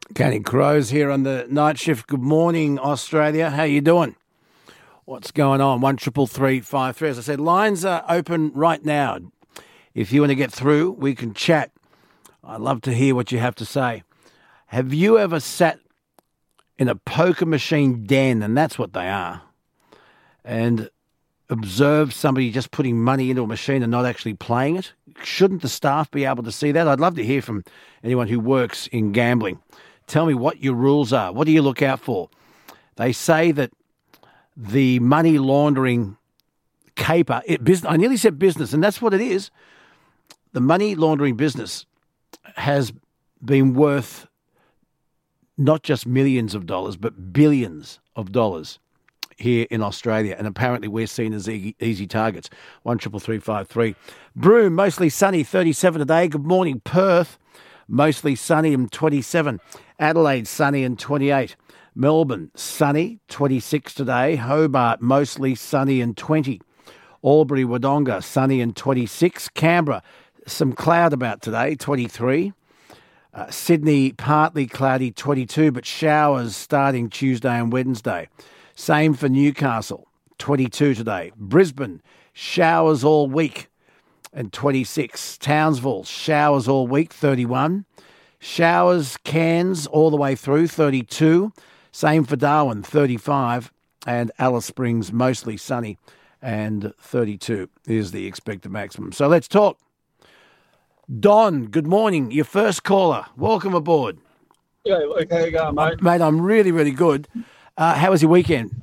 Canning Crows here on the night shift. Good morning, Australia. How you doing? What's going on? 133353. As I said, lines are open right now. If you want to get through, we can chat. I'd love to hear what you have to say. Have you ever sat in a poker machine den, and that's what they are, and observed somebody just putting money into a machine and not actually playing it? Shouldn't the staff be able to see that? I'd love to hear from anyone who works in gambling. Tell me what your rules are. What do you look out for? They say that the money laundering caper, I nearly said business, and that's what it is. The money laundering business has been worth not just millions of dollars, but billions of dollars here in Australia, and apparently we're seen as easy targets. 133353. Broome, mostly sunny, 37 today. Good morning, Perth. Mostly sunny and 27. Adelaide, sunny and 28. Melbourne, sunny, 26 today. Hobart, mostly sunny and 20. Albury, Wodonga, sunny and 26. Canberra, some cloud about today, 23. Sydney, partly cloudy, 22, but showers starting Tuesday and Wednesday. Same for Newcastle, 22 today. Brisbane, showers all week and 26. Townsville, showers all week, 31. Showers, Cairns, all the way through, 32. Same for Darwin, 35. And Alice Springs, mostly sunny, and 32 is the expected maximum. So let's talk. Don, good morning. Your first caller. Welcome aboard. Yeah, Luke, how you going, mate? Mate, I'm really, really good. How was your weekend?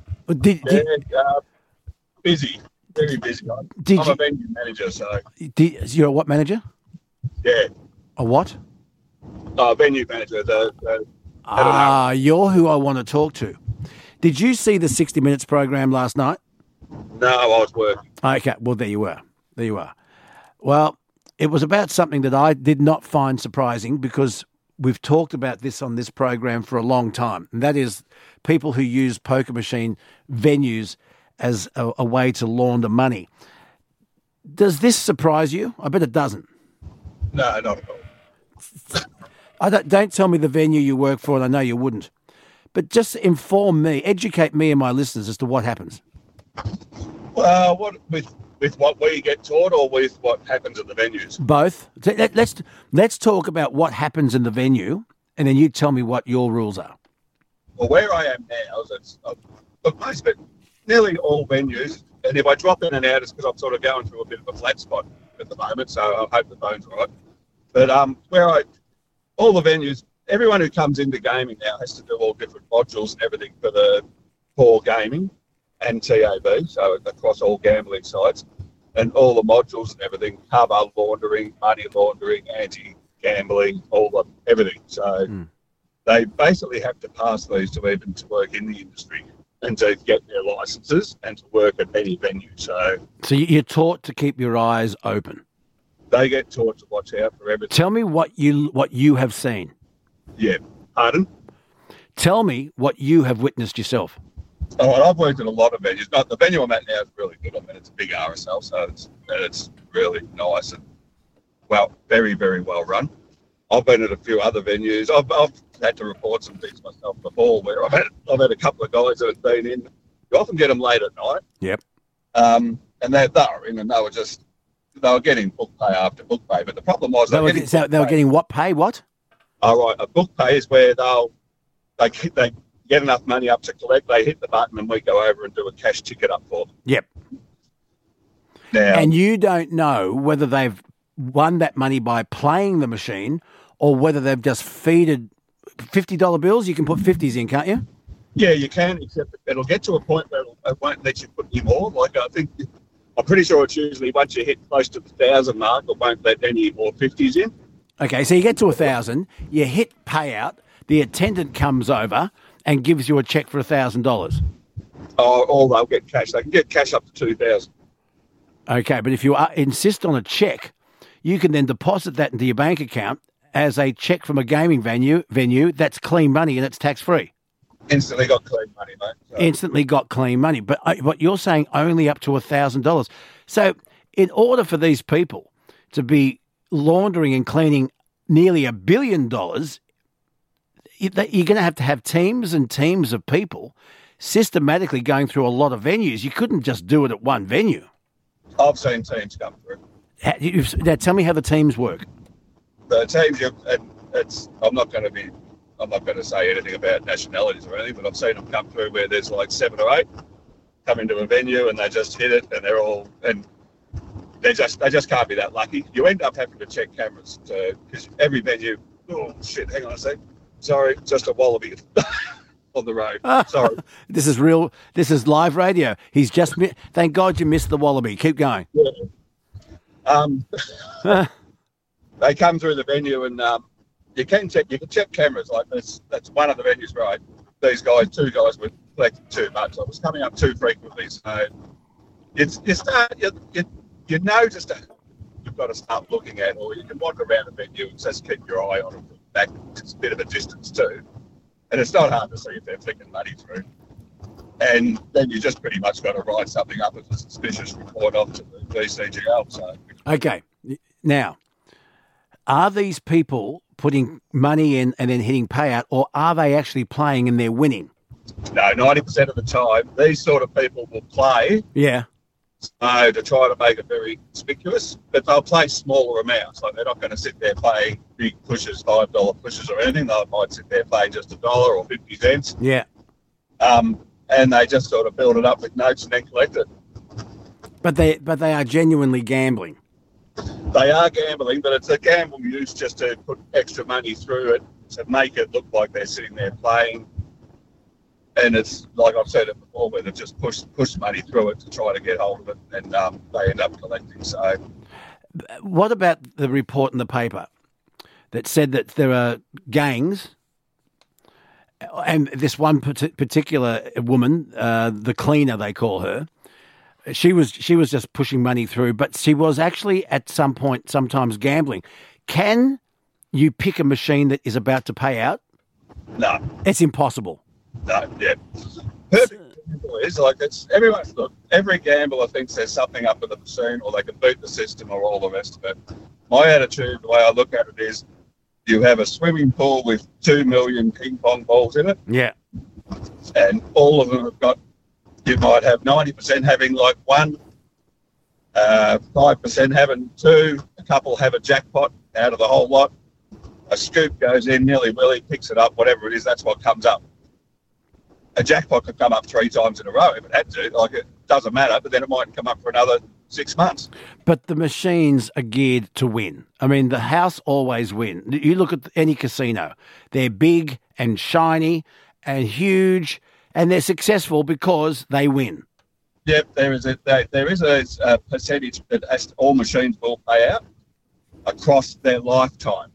Busy, very busy. I'm a venue manager, so... You're a what manager? Yeah. A what? Venue manager. You're who I want to talk to. Did you see the 60 Minutes program last night? No, I was working. Okay, well, there you were. There you are. Well, it was about something that I did not find surprising because we've talked about this on this program for a long time, and that is people who use poker machine venues as a way to launder money. Does this surprise you? I bet it doesn't. No, not at all. Don't tell me the venue you work for, and I know you wouldn't. But just inform me, educate me and my listeners as to what happens. Well, with what we get taught or with what happens at the venues? Both. Let's talk about what happens in the venue, and then you tell me what your rules are. Well, where I am now is most of it, nearly all venues, and if I drop in and out, it's because I'm sort of going through a bit of a flat spot at the moment, so I hope the phone's right. But all the venues, everyone who comes into gaming now has to do all different modules and everything for the core gaming and TAB, so across all gambling sites, and all the modules and everything cover laundering, money laundering, anti-gambling, everything. So they basically have to pass these to even to work in the industry and to get their licenses and to work at any venue. So you're taught to keep your eyes open. They get taught to watch out for everything. Tell me what you have seen. Yeah. Pardon? Tell me what you have witnessed yourself. Oh, well, I've worked at a lot of venues, but the venue I'm at now is really good. I mean, it's a big RSL, so it's really nice and, very, very well run. I've been at a few other venues. I've had to report some things myself before where I've had a couple of guys that have been in. You often get them late at night. Yep. And they were in and they were getting book pay after book pay. But the problem was they were getting what pay? What? Oh, right. A book pay is where they get enough money up to collect, they hit the button and we go over and do a cash ticket up for them. Yep. Now, and you don't know whether they've won that money by playing the machine or whether they've just feeded $50 bills. You can put 50s in, can't you? Yeah, you can, except it'll get to a point where it won't let you put any more. I'm pretty sure it's usually once you hit close to the 1,000 mark, it won't let any more 50s in. Okay, so you get to 1,000, you hit payout, the attendant comes over and gives you a cheque for $1,000. Or they'll get cash. They can get cash up to 2,000. Okay, but if you insist on a cheque, you can then deposit that into your bank account as a cheque from a gaming venue. That's clean money and it's tax-free. Instantly got clean money, mate. So. Instantly got clean money. But what you're saying, only up to $1,000. So in order for these people to be laundering and cleaning nearly $1 billion, you're going to have teams and teams of people systematically going through a lot of venues. You couldn't just do it at one venue. I've seen teams come through. Now, tell me how the teams work. The teams, I'm not going to say anything about nationalities or anything, but I've seen them come through where there's like 7 or 8 come into a venue and they just hit it, and they just can't be that lucky. You end up having to check cameras because every venue. Oh shit! Hang on a sec. Sorry, just a wallaby on the road. Sorry. This is real. This is live radio. He's just. Thank God you missed the wallaby. Keep going. Yeah. They come through the venue and you can check cameras. Like that's one of the venues, right? These guys, 2 guys were collecting too much. I was coming up too frequently, so you notice that you've got to start looking at, or you can wander around the venue and just keep your eye on them from back. It's a bit of a distance too, and it's not hard to see if they're flicking money through. And then you just pretty much got to write something up as a suspicious report off to the DCGL. So okay, now are these people putting money in and then hitting payout, or are they actually playing and they're winning? No, 90% of the time, these sort of people will play. Yeah. To try to make it very conspicuous, but they'll play smaller amounts. Like they're not going to sit there playing big pushes, $5 pushes or anything. They might sit there playing just $1 or 50 cents. Yeah. And they just sort of build it up with notes and then collect it. But they are genuinely gambling. They are gambling, but it's a gamble used just to put extra money through it to make it look like they're sitting there playing. And it's like I've said it before, where they've just pushed money through it to try to get hold of it, and they end up collecting. So, what about the report in the paper that said that there are gangs, and this one particular woman, the cleaner they call her, she was just pushing money through, but she was actually at some point sometimes gambling. Can you pick a machine that is about to pay out? No, it's impossible. No, yeah. Perfect example is like every gambler thinks there's something up with the machine, or they can beat the system, or all the rest of it. My attitude, the way I look at it, is you have a swimming pool with 2 million ping pong balls in it. Yeah. And all of them have got, you might have 90% having like 1, 5% having 2, a couple have a jackpot out of the whole lot. A scoop goes in, nilly-willy, picks it up, whatever it is, that's what comes up. A jackpot could come up 3 times in a row if it had to. Like, it doesn't matter, but then it might come up for another 6 months. But the machines are geared to win. I mean, the house always win. You look at any casino. They're big and shiny and huge, and they're successful because they win. Yep, there is a percentage that all machines will pay out across their lifetime.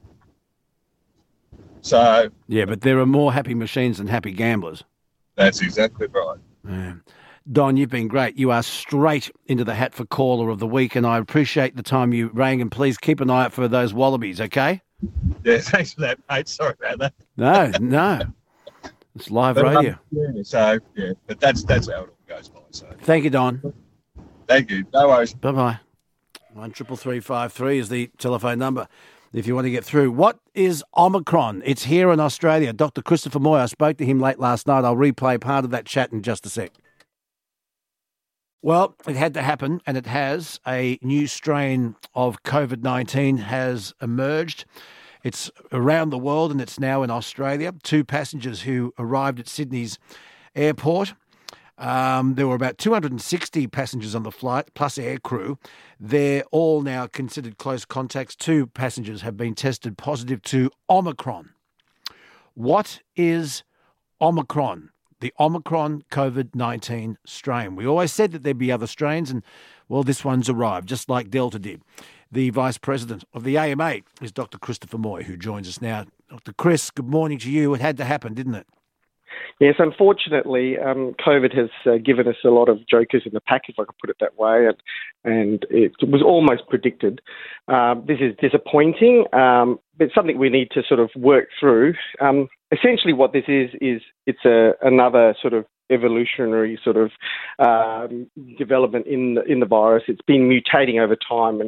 So yeah, but there are more happy machines than happy gamblers. That's exactly right. Yeah. Don, you've been great. You are straight into the hat for caller of the week, and I appreciate the time you rang, and please keep an eye out for those wallabies, okay? Yeah, thanks for that, mate. Sorry about that. No. It's live radio. But that's how it all goes by. So. Thank you, Don. Thank you. No worries. Bye-bye. 133353 is the telephone number if you want to get through. What is Omicron? It's here in Australia. Dr. Christopher Moy, I spoke to him late last night. I'll replay part of that chat in just a sec. Well, it had to happen, and it has. A new strain of COVID-19 has emerged. It's around the world, and it's now in Australia. 2 passengers who arrived at Sydney's airport. There were about 260 passengers on the flight, plus aircrew. They're all now considered close contacts. 2 passengers have been tested positive to Omicron. What is Omicron? The Omicron COVID-19 strain. We always said that there'd be other strains, and, well, this one's arrived, just like Delta did. The Vice President of the AMA is Dr. Christopher Moy, who joins us now. Dr. Chris, good morning to you. It had to happen, didn't it? Yes, unfortunately, COVID has given us a lot of jokers in the pack, if I could put it that way, and it was almost predicted. This is disappointing, but it's something we need to sort of work through. Essentially what this is it's another sort of evolutionary sort of development in the virus. It's been mutating over time, and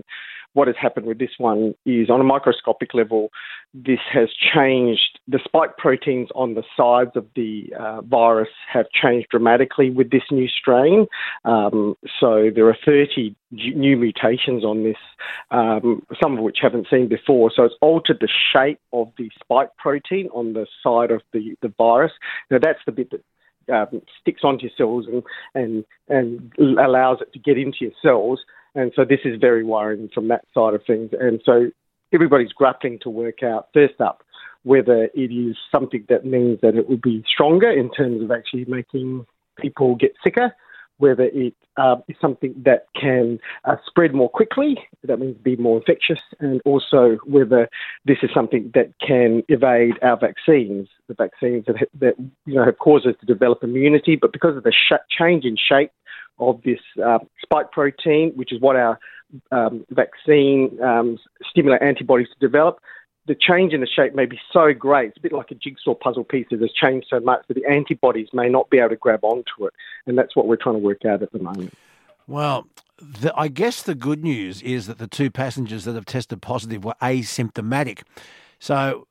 what has happened with this one is, on a microscopic level, this has changed. The spike proteins on the sides of the virus have changed dramatically with this new strain. So there are 30 new mutations on this, some of which haven't seen before. So it's altered the shape of the spike protein on the side of the virus. Now, that's the bit that sticks onto your cells and allows it to get into your cells. And so this is very worrying from that side of things. And so everybody's grappling to work out, first up, whether it is something that means that it will be stronger in terms of actually making people get sicker, whether it is something that can spread more quickly, that means be more infectious, and also whether this is something that can evade our vaccines, the vaccines that have caused us to develop immunity, but because of the change in shape of this spike protein, which is what our vaccine stimulate antibodies to develop, the change in the shape may be so great, it's a bit like a jigsaw puzzle piece that has changed so much that the antibodies may not be able to grab onto it. And that's what we're trying to work out at the moment. Well, I guess the good news is that the 2 passengers that have tested positive were asymptomatic. So,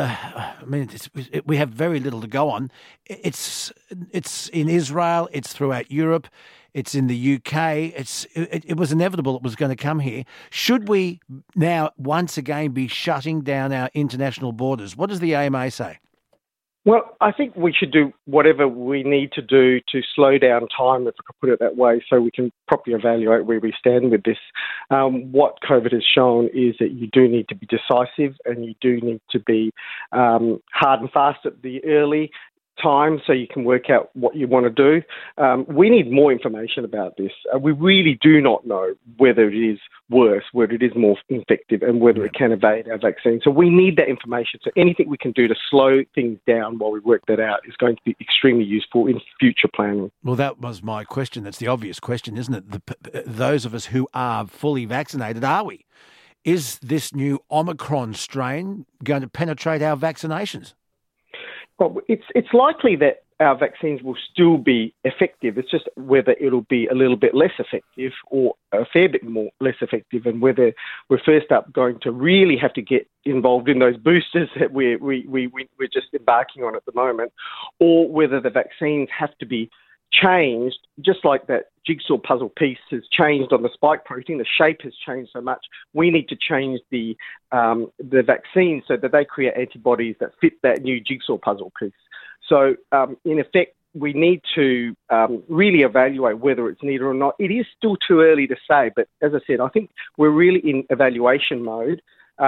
we have very little to go on. It's in Israel, it's throughout Europe, it's in the UK. It was inevitable it was going to come here. Should we now once again be shutting down our international borders? What does the AMA say? Well, I think we should do whatever we need to do to slow down time, if I could put it that way, so we can properly evaluate where we stand with this. What COVID has shown is that you do need to be decisive and you do need to be hard and fast at the early time so you can work out what you want to do. We need more information about this. We really do not know whether it is worse, whether it is more effective, and whether it can evade our vaccine. So we need that information. So anything we can do to slow things down while we work that out is going to be extremely useful in future planning. Well, that was my question. That's the obvious question, isn't it? Those of us who are fully vaccinated, are we? Is this new Omicron strain going to penetrate our vaccinations? Well, it's likely that our vaccines will still be effective. It's just whether it'll be a little bit less effective or a fair bit more less effective, and whether we're first up going to really have to get involved in those boosters that we're just embarking on at the moment, or whether the vaccines have to be changed, just like that jigsaw puzzle piece has changed on the spike protein. The shape has changed so much. We need to change the vaccine so that they create antibodies that fit that new jigsaw puzzle piece. So, in effect, we need to really evaluate whether it's needed or not. It is still too early to say, but as I said, I think we're really in evaluation mode.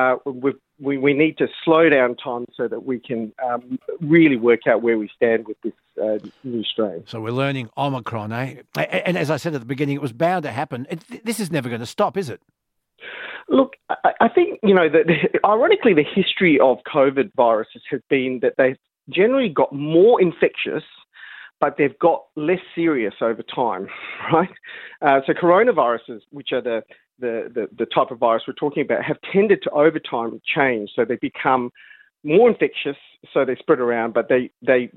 We need to slow down time so that we can really work out where we stand with this new strain. So we're learning Omicron, eh? And as I said at the beginning, it was bound to happen. This is never going to stop, is it? Look, I think, ironically, the history of COVID viruses has been that they've generally got more infectious, but they've got less serious over time, right? So coronaviruses, which are the type of virus we're talking about, have tended to over time change. So they become more infectious, so they spread around, but they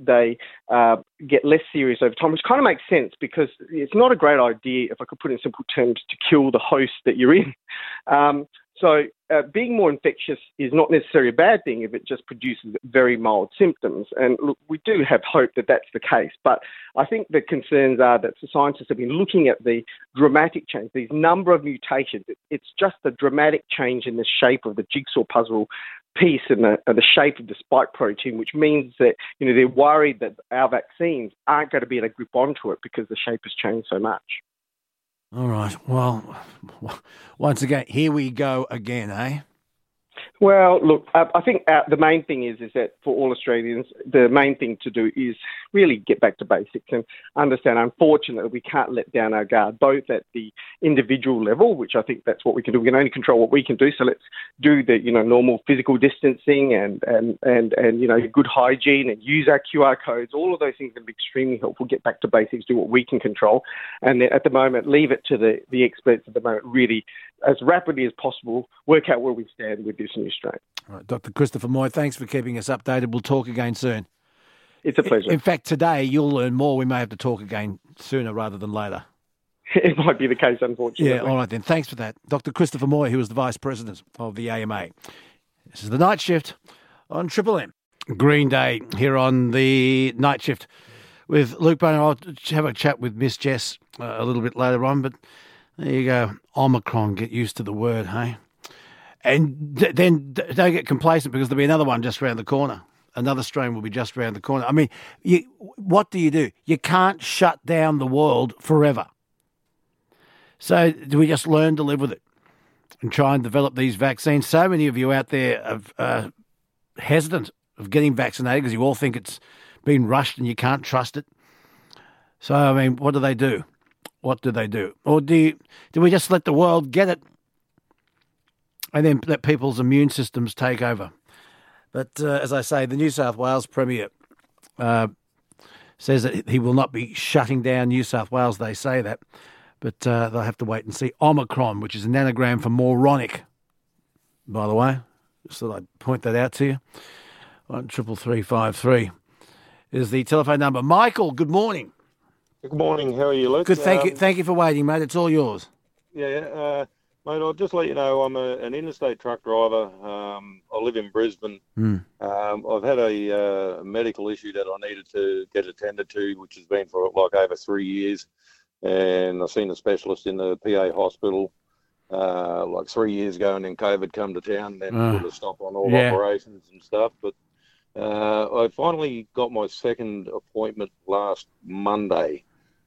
get less serious over time, which kind of makes sense because it's not a great idea, if I could put it in simple terms, to kill the host that you're in. So being more infectious is not necessarily a bad thing if it just produces very mild symptoms. And look, we do have hope that that's the case. But I think the concerns are that the scientists have been looking at the dramatic change, these number of mutations. It's just a dramatic change in the shape of the jigsaw puzzle piece and the shape of the spike protein, which means that they're worried that our vaccines aren't going to be able to grip onto it because the shape has changed so much. All right. Well, once again, here we go again, eh? Well, look, I think the main thing is that for all Australians, the main thing to do is really get back to basics and understand, unfortunately, we can't let down our guard, both at the individual level, which I think that's what we can do. We can only control what we can do. So let's do the, normal physical distancing and good hygiene and use our QR codes. All of those things can be extremely helpful. Get back to basics, do what we can control. And then at the moment, leave it to the experts at the moment, really, as rapidly as possible, work out where we stand with this new strain. All right, Dr. Christopher Moy, thanks for keeping us updated. We'll talk again soon. It's a pleasure. In fact, today you'll learn more. We may have to talk again sooner rather than later. it might be the case, unfortunately. Yeah, all right then. Thanks for that. Dr. Christopher Moy, who was the Vice President of the AMA. This is the Night Shift on Triple M. Green Day here on the Night Shift with Luke Boner. I'll have a chat with Miss Jess a little bit later on, but there you go. Omicron, get used to the word, hey? And then don't get complacent because there'll be another one just around the corner. Another strain will be just around the corner. I mean, what do? You can't shut down the world forever. So do we just learn to live with it and try and develop these vaccines? So many of you out there are hesitant of getting vaccinated because you all think it's been rushed and you can't trust it. So, I mean, what do they do? What do they do? Or do we just let the world get it and then let people's immune systems take over? But as I say, the New South Wales Premier says that he will not be shutting down New South Wales. They say that. But they'll have to wait and see. Omicron, which is an anagram for moronic, by the way. Just thought I'd point that out to you. 13353 is the telephone number. Michael, good morning. Good morning. How are you, Luke? Good, thank you. Thank you for waiting, mate. It's all yours. Yeah, mate, I'll just let you know I'm an interstate truck driver. I live in Brisbane. I've had a medical issue that I needed to get attended to, which has been for like over 3 years. And I've seen a specialist in the PA hospital like 3 years ago, and then COVID come to town, then put a stop on all operations and stuff. But I finally got my second appointment last Monday.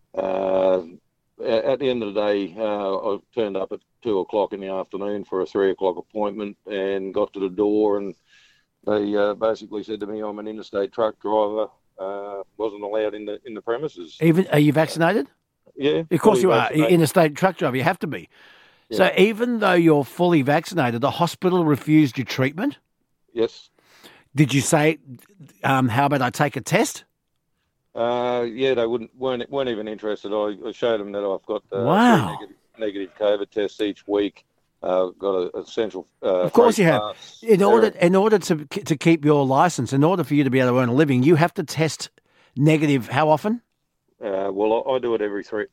At the end of the day, I turned up at 2 o'clock in the afternoon for a 3 o'clock appointment and got to the door, and they basically said to me, I'm an interstate truck driver, wasn't allowed in the premises. Even are you vaccinated? Yeah. Of course you are. Vaccinated. Interstate truck driver, you have to be. Yeah. So even though you're fully vaccinated, the hospital refused your treatment? Yes. Did you say, how about I take a test? Yeah, they weren't even interested. I showed them that I've got Wow. three negative COVID tests each week. Got an essential. Of course you have. pass. In order to keep your license, in order for you to be able to earn a living, you have to test negative. How often? Well, I do it every three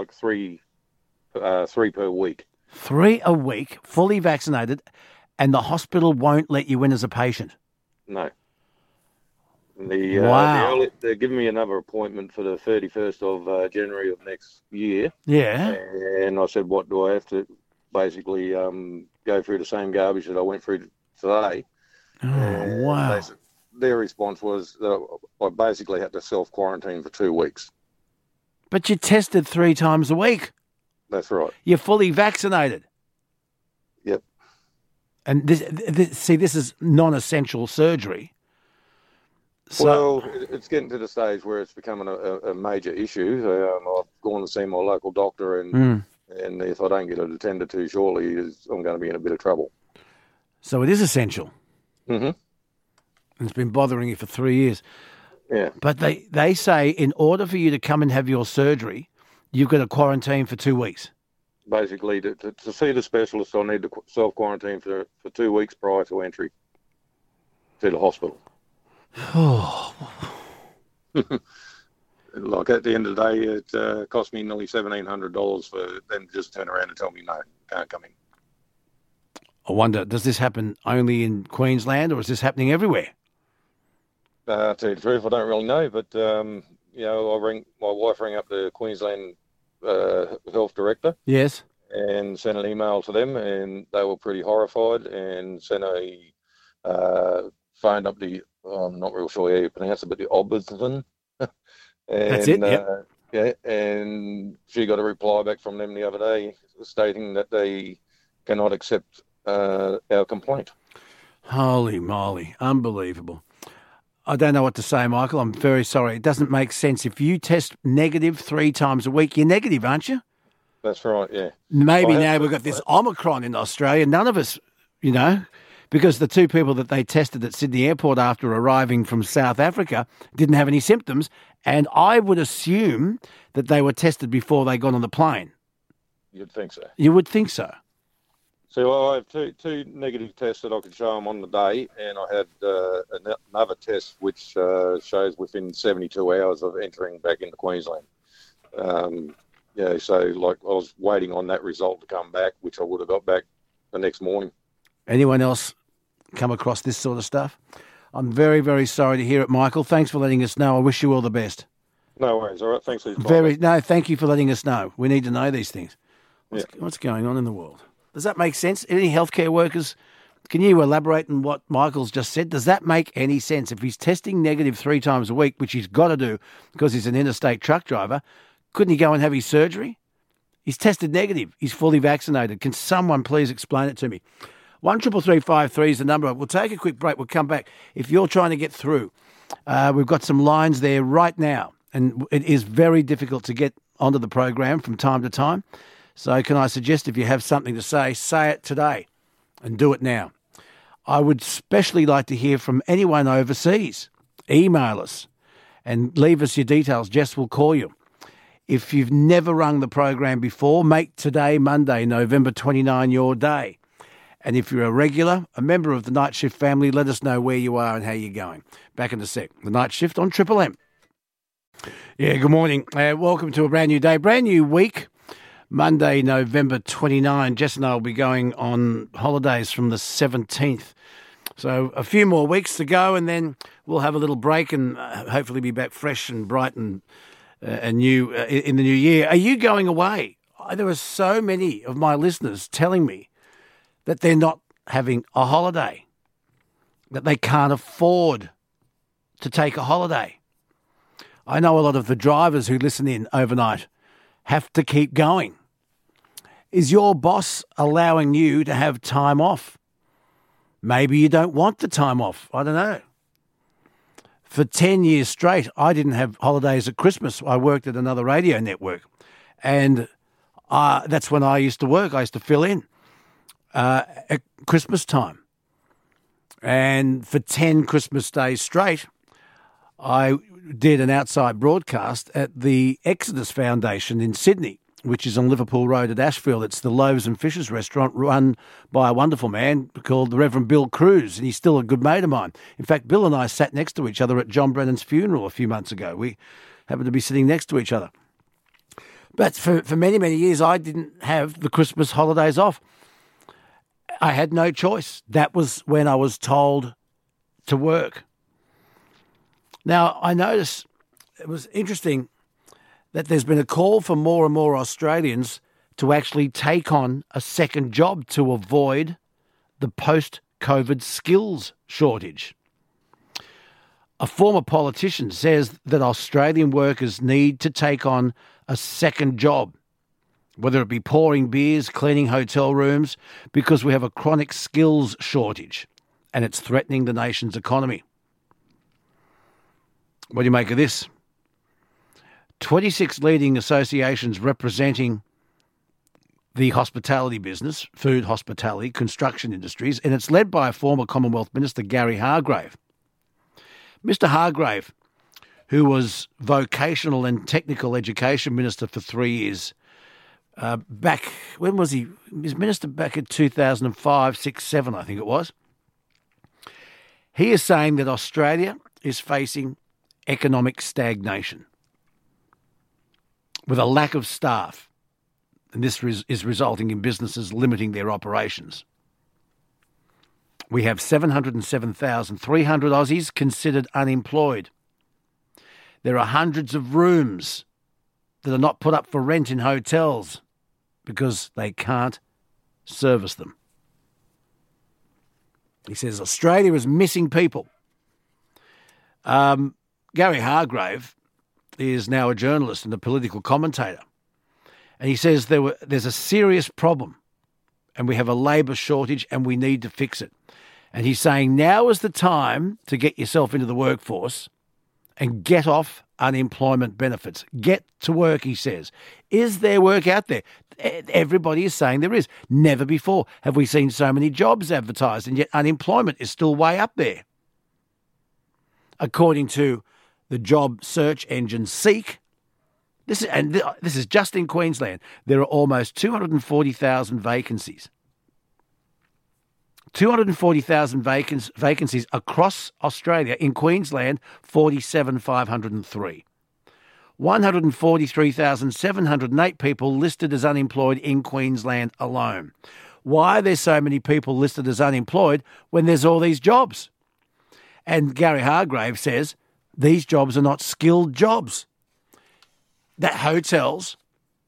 per week. 3 a week, fully vaccinated, and the hospital won't let you in as a patient. No. Wow. They're giving me another appointment for the 31st of January of next year. Yeah. And I said, what do I have to basically go through the same garbage that I went through today? Oh, And wow. their response was that I basically had to self-quarantine for 2 weeks. But you tested 3 times a week. That's right. You're fully vaccinated. Yep. And this is non-essential surgery. So, Well, it's getting to the stage where it's becoming a major issue. I've gone to see my local doctor, and if I don't get it attended to shortly, I'm going to be in a bit of trouble. so it is essential. Mm-hmm. It's been bothering you for 3 years. Yeah. But they say in order for you to come and have your surgery, you've got to quarantine for 2 weeks. Basically, to see the specialist, I need to self-quarantine for 2 weeks prior to entry to the hospital. Like at the end of the day, it cost me nearly $1,700 for them to just turn around and tell me, no, can't come in. I wonder, does this happen only in Queensland or is this happening everywhere? To tell you the truth, I don't really know, but my wife rang up the Queensland health director. Yes. And sent an email to them, and they were pretty horrified, and sent phoned up I'm not real sure how you pronounce it, but the Ombudsman. That's it, yep. Yeah, and she got a reply back from them the other day stating that they cannot accept our complaint. Holy moly, unbelievable. I don't know what to say, Michael. I'm very sorry. It doesn't make sense. If you test negative 3 times a week, you're negative, aren't you? That's right, yeah. Maybe now we've got this Omicron in Australia. None of us, because the 2 people that they tested at Sydney Airport after arriving from South Africa didn't have any symptoms, and I would assume that they were tested before they got on the plane. You'd think so. You would think so. So I have two negative tests that I could show them on the day, and I had another test which shows within 72 hours of entering back into Queensland. So like I was waiting on that result to come back, which I would have got back the next morning. Anyone else come across this sort of stuff? I'm very, very sorry to hear it, Michael. Thanks for letting us know. I wish you all the best. No worries. All right. Thanks for your time. No, thank you for letting us know. We need to know these things. What's going on in the world? Does that make sense? Any healthcare workers, can you elaborate on what Michael's just said? Does that make any sense? If he's testing negative 3 times a week, which he's got to do because he's an interstate truck driver, couldn't he go and have his surgery? He's tested negative. He's fully vaccinated. Can someone please explain it to me? 133353 is the number. We'll take a quick break. We'll come back. If you're trying to get through, we've got some lines there right now, and it is very difficult to get onto the program from time to time. So can I suggest if you have something to say it today and do it now. I would especially like to hear from anyone overseas. Email us and leave us your details. Jess will call you. If you've never rung the program before, make today, Monday, November 29, your day. And if you're a regular, a member of the Night Shift family, let us know where you are and how you're going. Back in a sec. The Night Shift on Triple M. Yeah, good morning. Welcome to a brand new day, brand new week. Monday, November 29. Jess and I will be going on holidays from the 17th. So a few more weeks to go, and then we'll have a little break and hopefully be back fresh and bright and new in the new year. Are you going away? There are so many of my listeners telling me that they're not having a holiday, that they can't afford to take a holiday. I know a lot of the drivers who listen in overnight have to keep going. Is your boss allowing you to have time off? Maybe you don't want the time off. I don't know. For 10 years straight, I didn't have holidays at Christmas. I worked at another radio network, and that's when I used to work. I used to fill in at Christmas time. And for 10 Christmas days straight, I did an outside broadcast at the Exodus Foundation in Sydney, which is on Liverpool Road at Ashfield. It's the Loaves and Fishes restaurant run by a wonderful man called the Reverend Bill Cruz, and he's still a good mate of mine. In fact, Bill and I sat next to each other at John Brennan's funeral a few months ago. We happened to be sitting next to each other. But for many, many years, I didn't have the Christmas holidays off. I had no choice. That was when I was told to work. Now, I noticed it was interesting that there's been a call for more and more Australians to actually take on a second job to avoid the post-COVID skills shortage. A former politician says that Australian workers need to take on a second job, whether it be pouring beers, cleaning hotel rooms, because we have a chronic skills shortage and it's threatening the nation's economy. What do you make of this? 26 leading associations representing the hospitality business, food, hospitality, construction industries, and it's led by a former Commonwealth Minister, Gary Hargrave. Mr. Hargrave, who was Vocational and Technical Education Minister for 3 years, when was he? He was Minister back in 2005, 6, 7, I think it was. He is saying that Australia is facing economic stagnation with a lack of staff, and this is resulting in businesses limiting their operations. We have 707,300 Aussies considered unemployed. There are hundreds of rooms that are not put up for rent in hotels because they can't service them. He says Australia is missing people. Gary Hargrave is now a journalist and a political commentator. And he says there's a serious problem and we have a labour shortage and we need to fix it. And he's saying now is the time to get yourself into the workforce and get off unemployment benefits. Get to work, he says. Is there work out there? Everybody is saying there is. Never before have we seen so many jobs advertised, and yet unemployment is still way up there. According to the job search engine Seek, this is just in Queensland, there are almost 240,000 vacancies. 240,000 vacancies across Australia. In Queensland, 47,503. 143,708 people listed as unemployed in Queensland alone. Why are there so many people listed as unemployed when there's all these jobs? And Gary Hargrave says these jobs are not skilled jobs. That hotels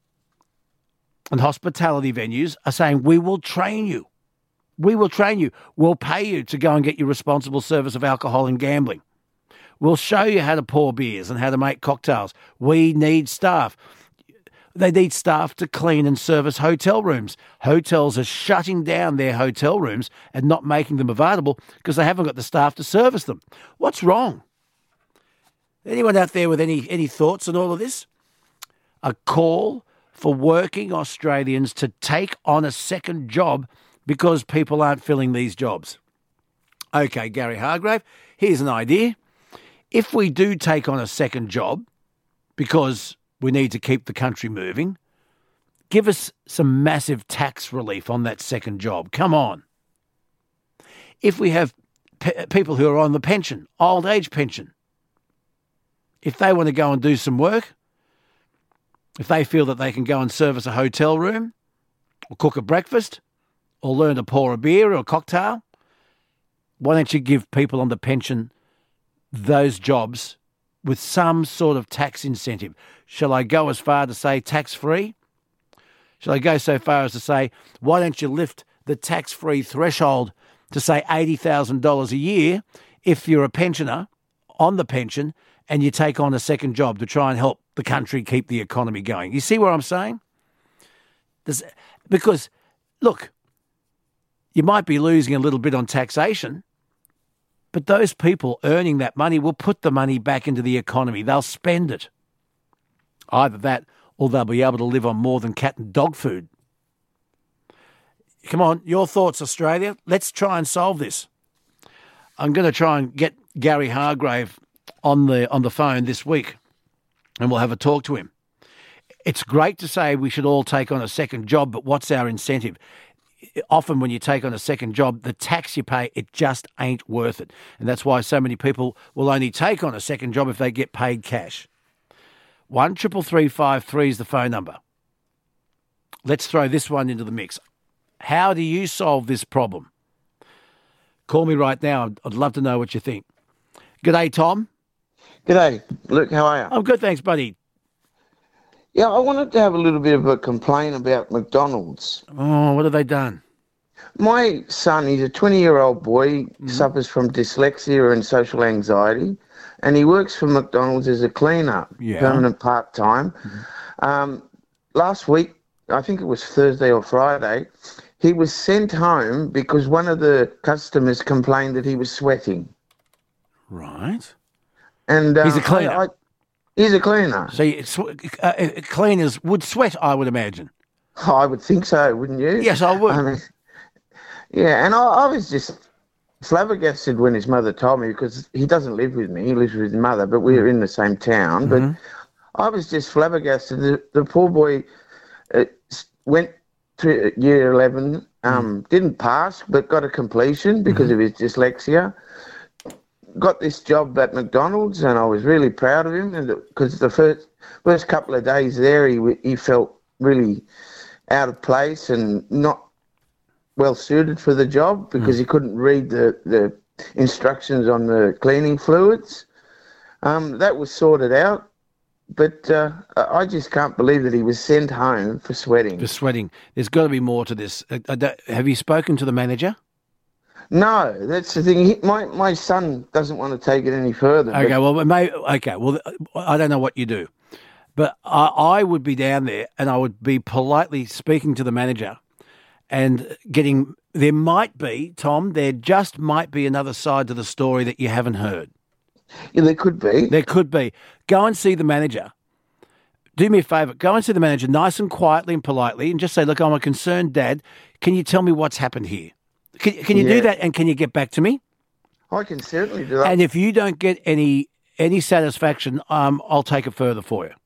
and hospitality venues are saying, we will train you. We will train you. We'll pay you to go and get your responsible service of alcohol and gambling. We'll show you how to pour beers and how to make cocktails. We need staff. They need staff to clean and service hotel rooms. Hotels are shutting down their hotel rooms and not making them available because they haven't got the staff to service them. What's wrong? Anyone out there with any thoughts on all of this? A call for working Australians to take on a second job because people aren't filling these jobs. Okay, Gary Hargrave, here's an idea. If we do take on a second job because we need to keep the country moving, give us some massive tax relief on that second job. Come on. If we have people who are on the pension, old age pension, if they want to go and do some work, if they feel that they can go and service a hotel room or cook a breakfast or learn to pour a beer or a cocktail, why don't you give people on the pension those jobs with some sort of tax incentive? Shall I go as far to say tax-free? Shall I go so far as to say, why don't you lift the tax-free threshold to say $80,000 a year if you're a pensioner on the pension and you take on a second job to try and help the country keep the economy going? You see what I'm saying? Because, look, you might be losing a little bit on taxation, but those people earning that money will put the money back into the economy. They'll spend it. Either that or they'll be able to live on more than cat and dog food. Come on, your thoughts, Australia. Let's try and solve this. I'm going to try and get Gary Hargrave on the phone this week, and we'll have a talk to him. It's great to say we should all take on a second job, but what's our incentive? Often when you take on a second job, the tax you pay, it just ain't worth it. And that's why so many people will only take on a second job if they get paid cash. 133353 is the phone number. Let's throw this one into the mix. How do you solve this problem? Call me right now. I'd love to know what you think. G'day, Tom. G'day, Luke. How are you? I'm good, thanks, buddy. Yeah, I wanted to have a little bit of a complaint about McDonald's. Oh, what have they done? My son, he's a 20-year-old boy, suffers from dyslexia and social anxiety, and he works for McDonald's as a cleaner, permanent part-time. Last week, I think it was Thursday or Friday, he was sent home because one of the customers complained that he was sweating. Right. And he's a cleaner. He's a cleaner. So cleaners would sweat, I would imagine. Oh, I would think so, wouldn't you? Yes, I would. I mean, yeah, and I was just flabbergasted when his mother told me, because he doesn't live with me, he lives with his mother, but we're in the same town. But I was just flabbergasted. The poor boy went to year 11, didn't pass, but got a completion because of his dyslexia. Got this job at McDonald's, and I was really proud of him, because the first couple of days there, he felt really out of place and not well suited for the job because he couldn't read the instructions on the cleaning fluids. That was sorted out, but I just can't believe that he was sent home for sweating. For sweating. There's got to be more to this. Have you spoken to the manager? No, that's the thing. My son doesn't want to take it any further. Okay, well, I don't know what you do, but I would be down there and I would be politely speaking to the manager and there might be, Tom, there just might be another side to the story that you haven't heard. Yeah, there could be. There could be. Go and see the manager. Do me a favour. Go and see the manager nice and quietly and politely and just say, look, I'm a concerned dad. Can you tell me what's happened here? Can you do that, and can you get back to me? I can certainly do that. And if you don't get any satisfaction, I'll take it further for you.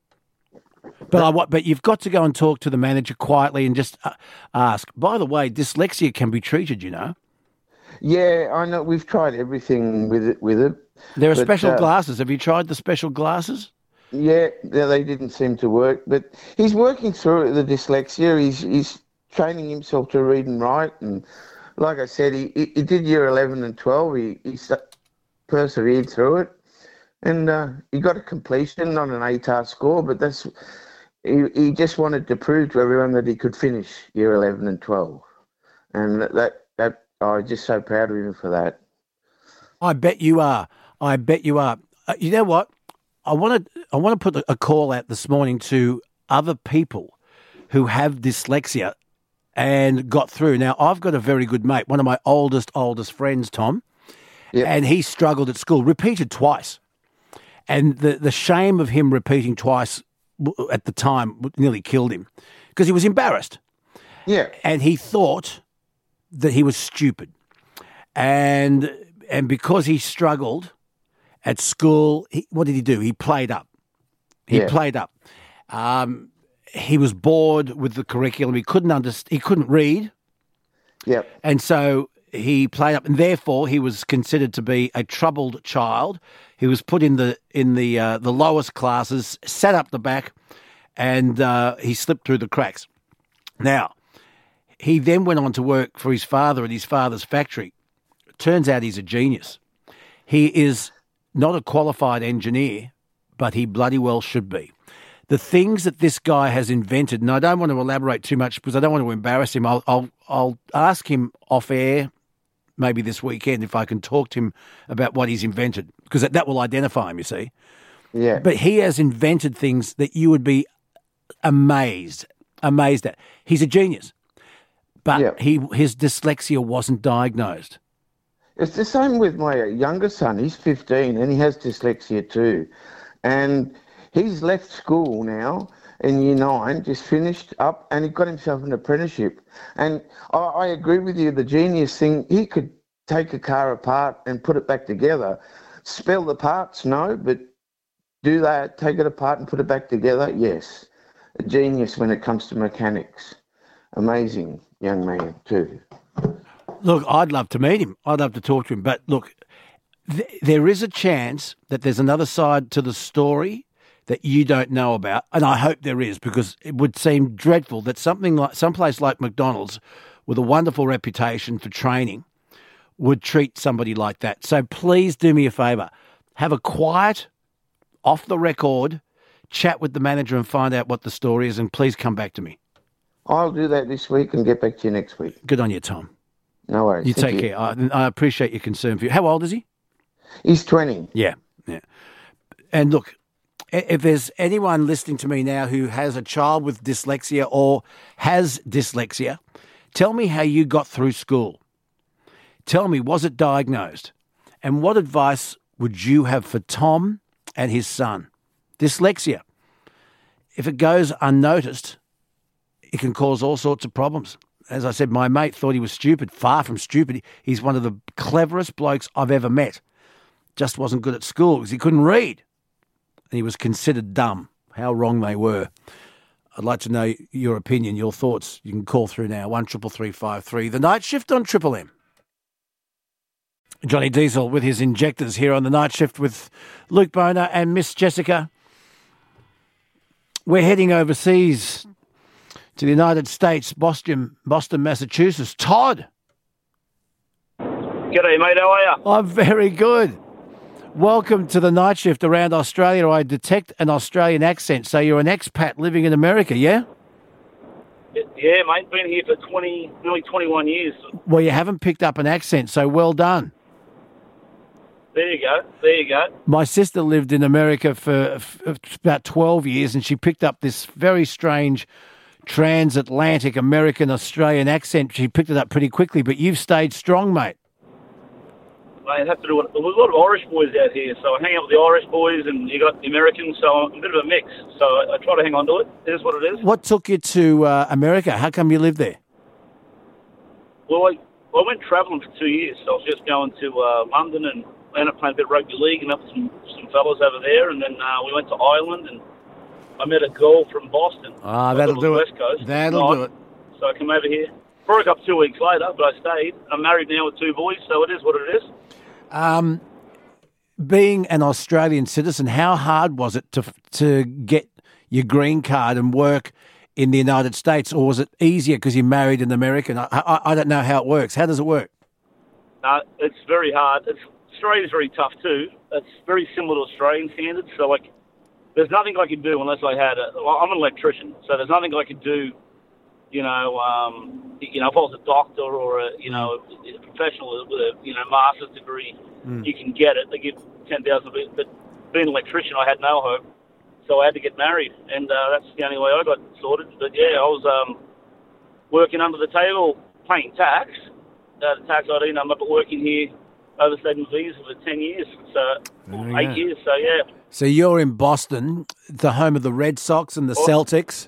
But you've got to go and talk to the manager quietly and just ask. By the way, dyslexia can be treated, you know. Yeah, I know. We've tried everything with it. There are special glasses. Have you tried the special glasses? Yeah, they didn't seem to work, but he's working through it, the dyslexia. He's training himself to read and write, and like I said, he did year 11 and 12. He persevered through it, and he got a completion, not an ATAR score, but he just wanted to prove to everyone that he could finish year 11 and 12, and that I'm just so proud of him for that. I bet you are. You know what? I want to put a call out this morning to other people who have dyslexia and got through. Now, I've got a very good mate, one of my oldest friends, Tom, Yep. and he struggled at school, repeated twice. And the shame of him repeating twice at the time nearly killed him because he was embarrassed. Yeah. And he thought that he was stupid. And because he struggled at school, what did he do? He played up. He was bored with the curriculum. He couldn't read. Yep. And so he played up, and therefore he was considered to be a troubled child. He was put in the lowest classes, sat up the back, and he slipped through the cracks. Now, he then went on to work for his father at his father's factory. Turns out he's a genius. He is not a qualified engineer, but he bloody well should be. The things that this guy has invented, and I don't want to elaborate too much because I don't want to embarrass him. I'll ask him off air maybe this weekend if I can talk to him about what he's invented, because that will identify him, you see. Yeah. But he has invented things that you would be amazed at. He's a genius, but his dyslexia wasn't diagnosed. It's the same with my younger son. He's 15 and he has dyslexia too. And he's left school now in year 9, just finished up, and he got himself an apprenticeship. And I agree with you, the genius thing, he could take a car apart and put it back together. Spell the parts, no, but do that, take it apart and put it back together, yes. A genius when it comes to mechanics. Amazing young man too. Look, I'd love to meet him. I'd love to talk to him. But look, there is a chance that there's another side to the story that you don't know about, and I hope there is, because it would seem dreadful that someplace like McDonald's, with a wonderful reputation for training, would treat somebody like that. So please do me a favour. Have a quiet, off-the-record chat with the manager and find out what the story is, and please come back to me. I'll do that this week and get back to you next week. Good on you, Tom. No worries. You take care. I appreciate your concern for you. How old is he? He's 20. Yeah. And look, if there's anyone listening to me now who has a child with dyslexia or has dyslexia, tell me how you got through school. Tell me, was it diagnosed? And what advice would you have for Tom and his son? Dyslexia. If it goes unnoticed, it can cause all sorts of problems. As I said, my mate thought he was stupid. Far from stupid. He's one of the cleverest blokes I've ever met. Just wasn't good at school because he couldn't read. And he was considered dumb. How wrong they were. I'd like to know your opinion, your thoughts. You can call through now, 133353. The Night Shift on Triple M. Johnny Diesel with his injectors here on The Night Shift with Luke Boner and Miss Jessica. We're heading overseas to the United States, Boston, Massachusetts. Todd. G'day, mate. How are you? I'm very good. Welcome to the Night Shift around Australia. I detect an Australian accent, so you're an expat living in America, yeah? Yeah, mate. Been here for nearly 21 years. Well, you haven't picked up an accent, so well done. There you go. My sister lived in America for about 12 years, and she picked up this very strange transatlantic American-Australian accent. She picked it up pretty quickly, but you've stayed strong, mate. I have to do it. There's a lot of Irish boys out here, so I hang out with the Irish boys, and you got the Americans, so I'm a bit of a mix. So I try to hang on to it. It is what it is. What took you to America? How come you lived there? Well, I went travelling for 2 years. So I was just going to London and ended up playing a bit of rugby league and up with some fellas over there, and then we went to Ireland, and I met a girl from Boston. That'll do it. West Coast. That'll do it. So I came over here. Broke up 2 weeks later, but I stayed. I'm married now with 2 boys, so it is what it is. being an Australian citizen, how hard was it to get your green card and work in the United States, or was it easier because you're married an American? I don't know how it works. How does it work? It's very hard. Australia's very tough too. It's very similar to Australian standards. So, like, there's nothing I could do unless I had I'm an electrician, so there's nothing I could do. If I was a doctor or a professional with a master's degree, you can get it. They give 10,000 a bit. But being an electrician, I had no hope, so I had to get married, and that's the only way I got sorted. But yeah, I was working under the table, paying tax, the tax ID number, but working here overstayed my visa for 10 years, so 8 years. So yeah. So you're in Boston, the home of the Red Sox and the Celtics.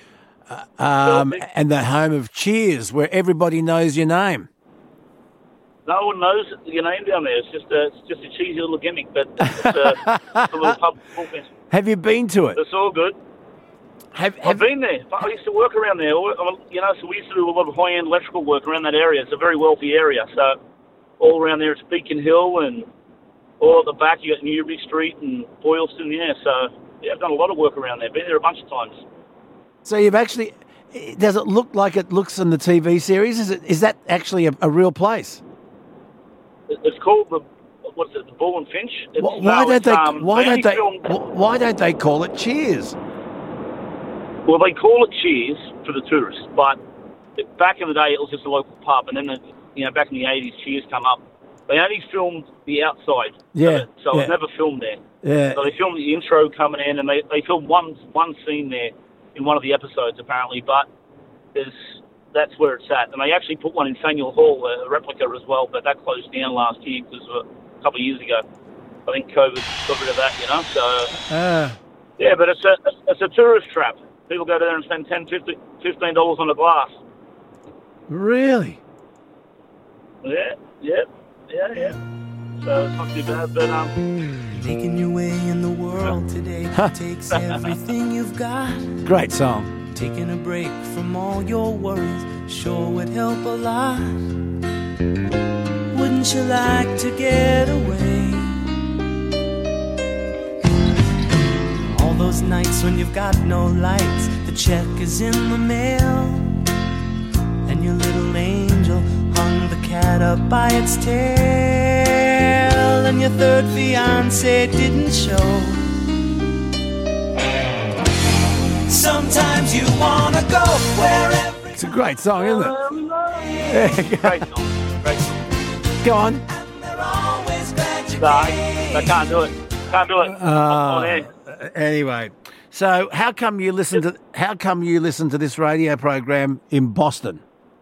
And the home of Cheers, where everybody knows your name. No one knows your name down there. It's just a cheesy little gimmick, but it's a little pub. Have you been to it? It's all good. I've been there. I used to work around there. So we used to do a lot of high-end electrical work around that area. It's a very wealthy area. So all around there, it's Beacon Hill, and all at the back you got Newbury Street and Boylston. Yeah, so yeah, I've done a lot of work around there. Been there a bunch of times. So you've actually, does it look like it looks in the TV series? Is that actually a real place? It's called the Bull and Finch. Why don't they call it Cheers? Well, they call it Cheers for the tourists, but back in the day it was just a local pub, and then back in the 80s Cheers come up. They only filmed the outside, so it was never filmed there. Yeah. So they filmed the intro coming in, and they filmed one scene there in one of the episodes, apparently, but that's where it's at. And they actually put one in Faneuil Hall, a replica as well, but that closed down last year because a couple of years ago. I think COVID got rid of that, so... yeah, but it's a tourist trap. People go there and spend $10, $15 on a glass. Really? Yeah. So it's not too bad, but... Making your way in the world today takes everything you've got. Great song. Taking a break from all your worries sure would help a lot. Wouldn't you like to get away? All those nights when you've got no lights, the check is in the mail, and your little angel hung the cat up by its tail, and your third fiancé didn't show. Sometimes you wanna go where it's a great song, isn't it? Great song. Go on. I can't do it. On air. Anyway, so how come you listen to this radio program in Boston?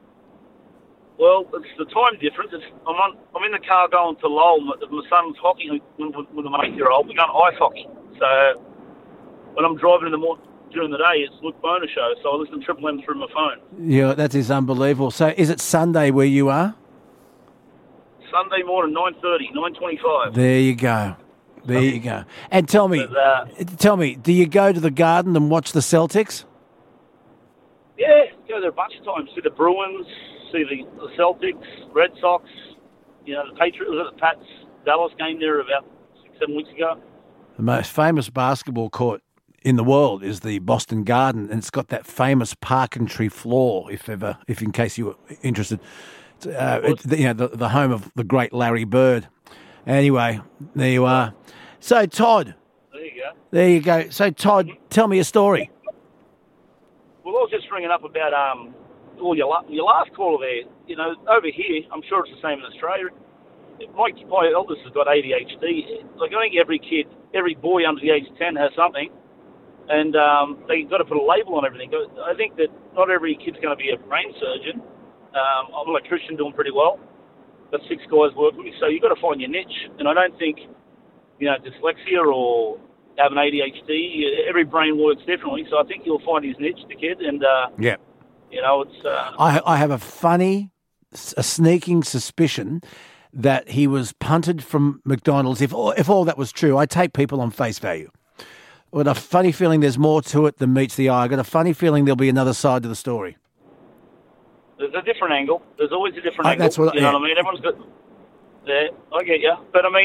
Well, it's the time difference. I'm in the car going to Lowell. My son's hockey with my 8-year-old. We're going ice hockey. So when I'm driving in the morning during the day, it's Luke Boner show. So I listen to Triple M through my phone. Yeah, that is unbelievable. So is it Sunday where you are? Sunday morning, 9:30, 9:25. There you go. And tell me, do you go to the Garden and watch the Celtics? Yeah, go there a bunch of times. See the Bruins, see the Celtics, Red Sox, the Patriots. Was at the Pats Dallas game there about 6-7 weeks ago. The most famous basketball court in the world is the Boston Garden, and it's got that famous parquetry floor. If in case you were interested, the home of the great Larry Bird. Anyway, there you are. So Todd, there you go. So Todd, tell me a story. Well, I was just ringing up about your last caller there. Over here, I'm sure it's the same in Australia. My eldest has got ADHD. Like, I think every boy under the age of 10 has something, and they've got to put a label on everything. I think that not every kid's going to be a brain surgeon. I'm an electrician doing pretty well. Got 6 guys working with me, so you've got to find your niche. And I don't think, dyslexia or having ADHD, every brain works differently. So I think you'll find his niche, the kid, and it's. I have a sneaking suspicion that he was punted from McDonald's. If all that was true, I take people on face value. With a funny feeling there's more to it than meets the eye. I got a funny feeling there'll be another side to the story. There's a different angle. There's always a different angle. That's what, you know what I mean? Everyone's got... Yeah, I get you. But, I mean,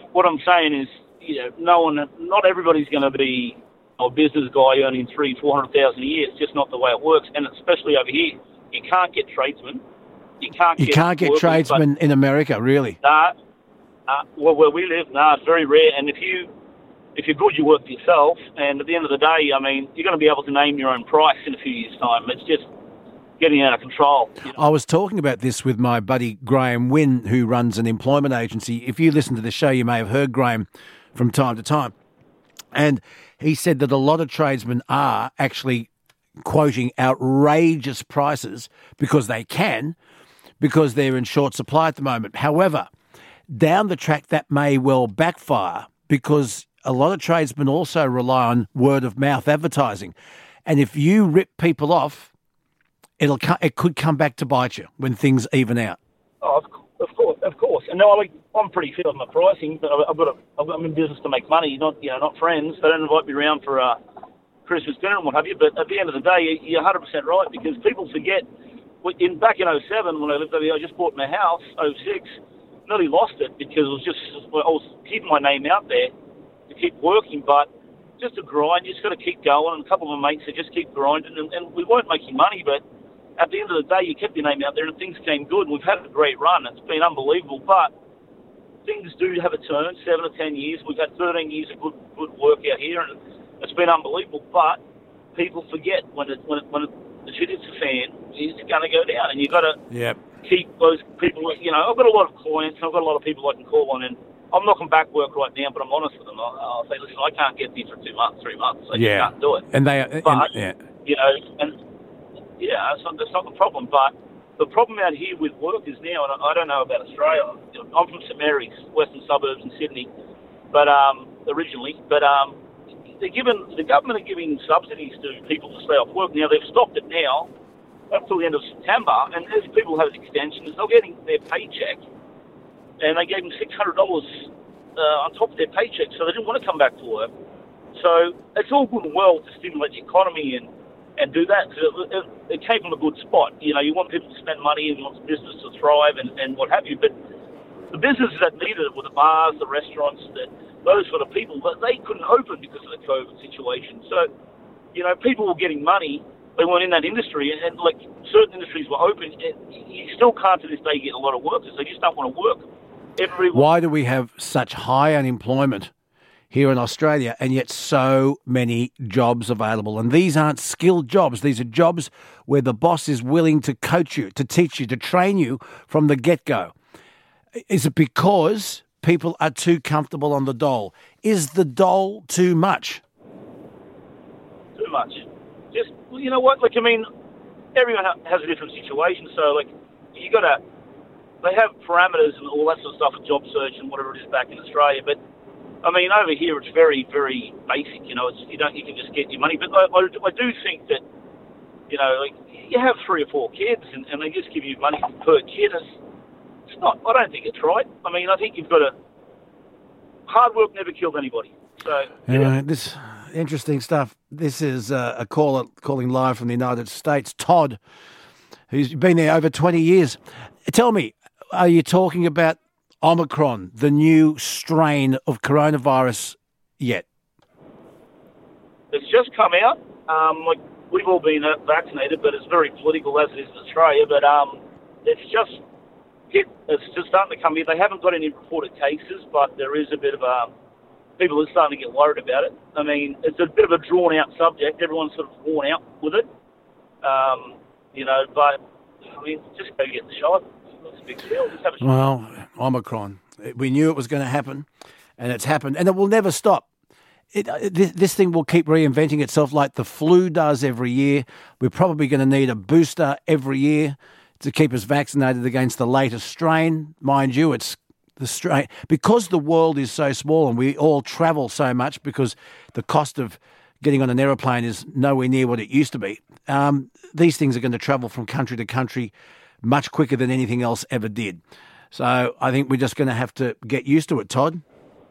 what I'm saying is, not everybody's going to be a business guy earning $300,000-400,000 a year. It's just not the way it works, and especially over here, you can't get tradesmen. You can't get tradesmen in America, really. Well, where we live, it's very rare. And if you're good, you work for yourself. And at the end of the day, I mean, you're going to be able to name your own price in a few years' time. It's just getting out of control. I was talking about this with my buddy Graham Wynn, who runs an employment agency. If you listen to the show, you may have heard Graham from time to time. And he said that a lot of tradesmen are actually quoting outrageous prices because they're in short supply at the moment. However, down the track, that may well backfire because a lot of tradesmen also rely on word-of-mouth advertising. And if you rip people off, it could come back to bite you when things even out. Oh, of course. And no, I'm pretty fit on my pricing, but I'm in business to make money, not friends. They don't invite me around for Christmas dinner and what have you. But at the end of the day, you're 100% right because people forget. Back in 2007, when I lived over here, I just bought my house. 2006. Nearly lost it because I was keeping my name out there to keep working, but just to grind, you just got to keep going. And a couple of my mates said, just keep grinding, and we weren't making money, but at the end of the day, you kept your name out there, and things came good. We've had a great run. It's been unbelievable, but things do have a turn. 7 or 10 years, we've had 13 years of good work out here, and it's been unbelievable. But people forget when the shit hits the fan, it's going to go down, and you got to. Yep. Keep those people, I've got a lot of clients, and I've got a lot of people I can call on, and I'm knocking back work right now, but I'm honest with them. I'll say, listen, I can't get this for 2 months, 3 months. I just can't do it. And they, that's not the problem. But the problem out here with work is now, and I don't know about Australia. I'm from St Mary's, western suburbs in Sydney, but originally, but the government are giving subsidies to people to stay off work. Now they've stopped it now. Up till the end of September, and as people have extensions, they're getting their paycheck, and they gave them $600 on top of their paycheck, so they didn't want to come back to work. So it's all good and well to stimulate the economy and do that. It came from a good spot. You want people to spend money and you want the business to thrive and what have you, but the businesses that needed it were the bars, the restaurants, those sort of people, but they couldn't open because of the COVID situation. So, people were getting money. They weren't in that industry, and certain industries were open. You still can't to this day get a lot of workers. They just don't want to work. Why do we have such high unemployment here in Australia and yet so many jobs available? And these aren't skilled jobs. These are jobs where the boss is willing to coach you, to teach you, to train you from the get-go. Is it because people are too comfortable on the dole? Is the dole too much? Too much. Just, you know what, everyone has a different situation, so, they have parameters and all that sort of stuff for job search and whatever it is back in Australia, but, over here it's very, very basic, you can just get your money, but I do think that, you have 3 or 4 kids and they just give you money per kid. It's not, I don't think it's right. I think you've got hard work never killed anybody, so... Anyway, this... Interesting stuff. This is a caller calling live from the United States, Todd, who's been there over 20 years. Tell me, are you talking about Omicron, the new strain of coronavirus, yet? It's just come out. We've all been vaccinated, but it's very political as it is in Australia. But it's just starting to come here. They haven't got any reported cases, but there is a bit of people are starting to get worried about it. It's a bit of a drawn-out subject. Everyone's sort of worn out with it. But, just go get the shot. It's a big deal. Just have a shot. Well, Omicron. We knew it was going to happen, and it's happened, and it will never stop. This thing will keep reinventing itself like the flu does every year. We're probably going to need a booster every year to keep us vaccinated against the latest strain. Mind you, it's the strain, because the world is so small and we all travel so much because the cost of getting on an aeroplane is nowhere near what it used to be. These things are going to travel from country to country much quicker than anything else ever did. So I think we're just going to have to get used to it, Todd.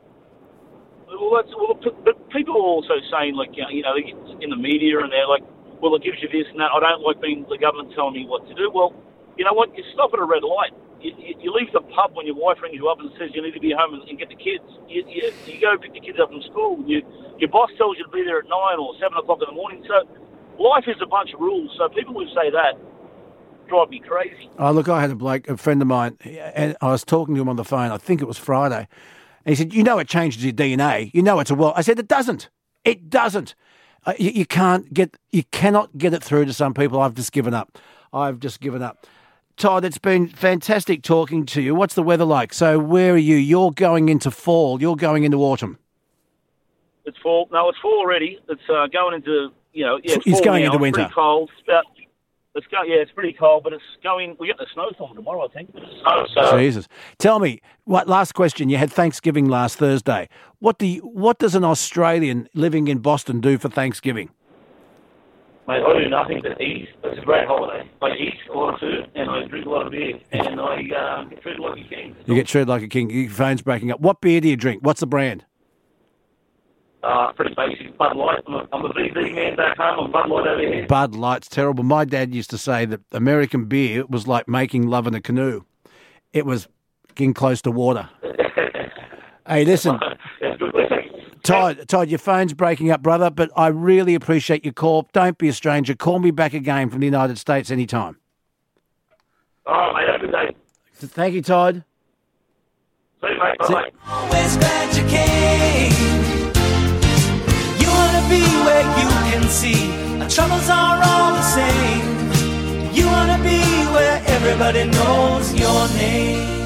But people are also saying, in the media, and they're like, well, it gives you this and that. I don't like the government telling me what to do. Well, you know what? You stop at a red light. you leave the pub when your wife rings you up and says you need to be home and get the kids. You go pick the kids up from school. Your boss tells you to be there at 9 or 7 o'clock in the morning. So life is a bunch of rules. So people who say that drive me crazy. Oh, look, I had a friend of mine, and I was talking to him on the phone. I think it was Friday. And he said, it changes your DNA. It's a well. I said, it doesn't. It doesn't. You cannot get it through to some people. I've just given up. Todd, it's been fantastic talking to you. What's the weather like? So where are you? You're going into fall. You're going into autumn. It's fall. No, it's fall already. It's going into, it's going into winter. It's pretty cold. It's pretty cold, but it's going. We get the snowstorm tomorrow, I think. Jesus. Tell me, last question. You had Thanksgiving last Thursday. What does an Australian living in Boston do for Thanksgiving? Mate, I do nothing but eat. It's a great holiday. I eat a lot of food and I drink a lot of beer and I get treated like a king. You get treated like a king. Your phone's breaking up. What beer do you drink? What's the brand? Pretty basic. Bud Light. I'm a BC man back home. I'm Bud Light over here. Bud Light's terrible. My dad used to say that American beer was like making love in a canoe. It was getting close to water. Hey, listen. Todd, your phone's breaking up, brother, but I really appreciate your call. Don't be a stranger. Call me back again from the United States anytime. All right, mate. Have a good day. Thank you, Todd. See you, mate. Bye-bye. Always glad you came. You want to be where you can see our troubles are all the same. You want to be where everybody knows your name.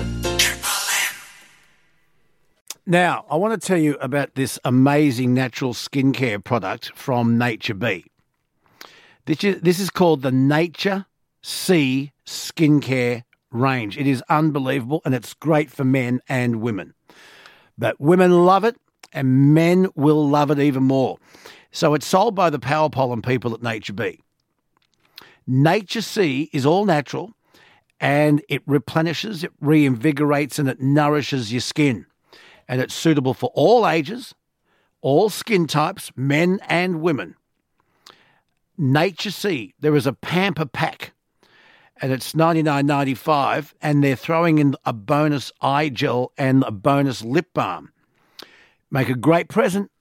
Now, I want to tell you about this amazing natural skincare product from Nature B. This is called the Nature C Skincare range. It is unbelievable and it's great for men and women. But women love it and men will love it even more. So it's sold by the Power Pollen people at Nature B. Nature C is all natural and it replenishes, it reinvigorates and it nourishes your skin. And it's suitable for all ages, all skin types, men and women. Nature C, there is a Pamper Pack, and it's $99.95, and they're throwing in a bonus eye gel and a bonus lip balm. Make a great present.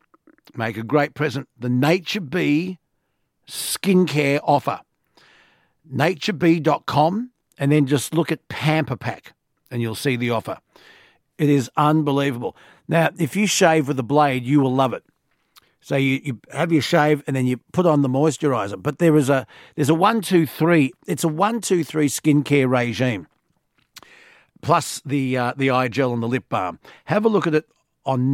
The Nature B skincare offer. NatureB.com, and then just look at Pamper Pack, and you'll see the offer. It is unbelievable. Now, if you shave with a blade, you will love it. So you have your shave and then you put on the moisturiser. But there's a 1-2-3. It's a 1-2-3 skincare regime, plus the eye gel and the lip balm. Have a look at it on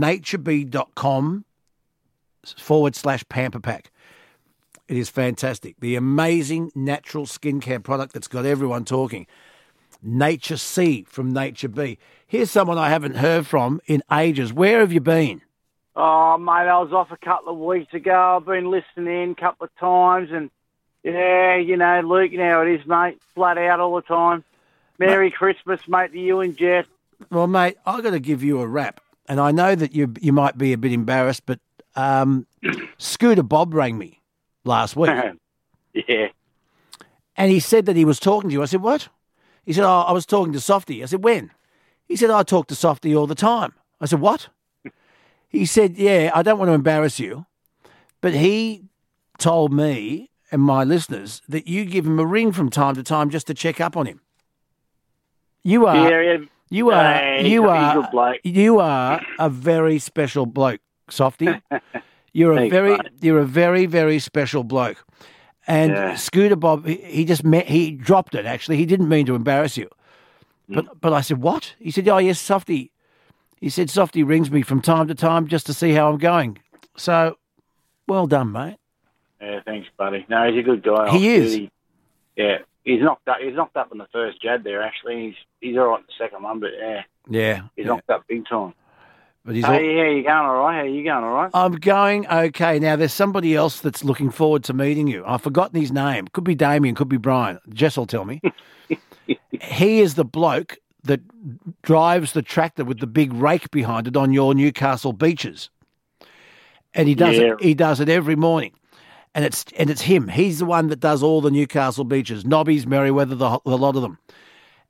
natureb.com/Pamper Pack. It is fantastic. The amazing natural skincare product that's got everyone talking. Nature C from Nature B. Here's someone I haven't heard from in ages. Where have you been? Oh, mate, I was off a couple of weeks ago. I've been listening in a couple of times and, yeah, Luke, you know how it is, mate. Flat out all the time. Merry Christmas, mate, to you and Jet. Well, mate, I've got to give you a rap. And I know that you might be a bit embarrassed, but Scooter Bob rang me last week. Yeah. And he said that he was talking to you. I said, what? He said, I was talking to Softy. I said, when? He said, I talk to Softy all the time. I said, what? He said, yeah, I don't want to embarrass you, but he told me and my listeners that you give him a ring from time to time just to check up on him. You are a very special bloke, Softy. You're a very, very special bloke. And Scooter Bob, he dropped it, actually. He didn't mean to embarrass you. But I said, what? He said, oh, yes, Softy. He said, Softy rings me from time to time just to see how I'm going. So, well done, mate. Yeah, thanks, buddy. No, he's a good guy. He is. He's knocked up in the first jab there, actually. He's all right in the second one, but he's knocked up big time. But he's how you going all right? How are you going all right? I'm going okay. Now, there's somebody else that's looking forward to meeting you. I've forgotten his name. Could be Damien, could be Brian. Jess will tell me. He is the bloke that drives the tractor with the big rake behind it on your Newcastle beaches. And he does it every morning. And it's him. He's the one that does all the Newcastle beaches, Nobbies, Merriweather, the lot of them.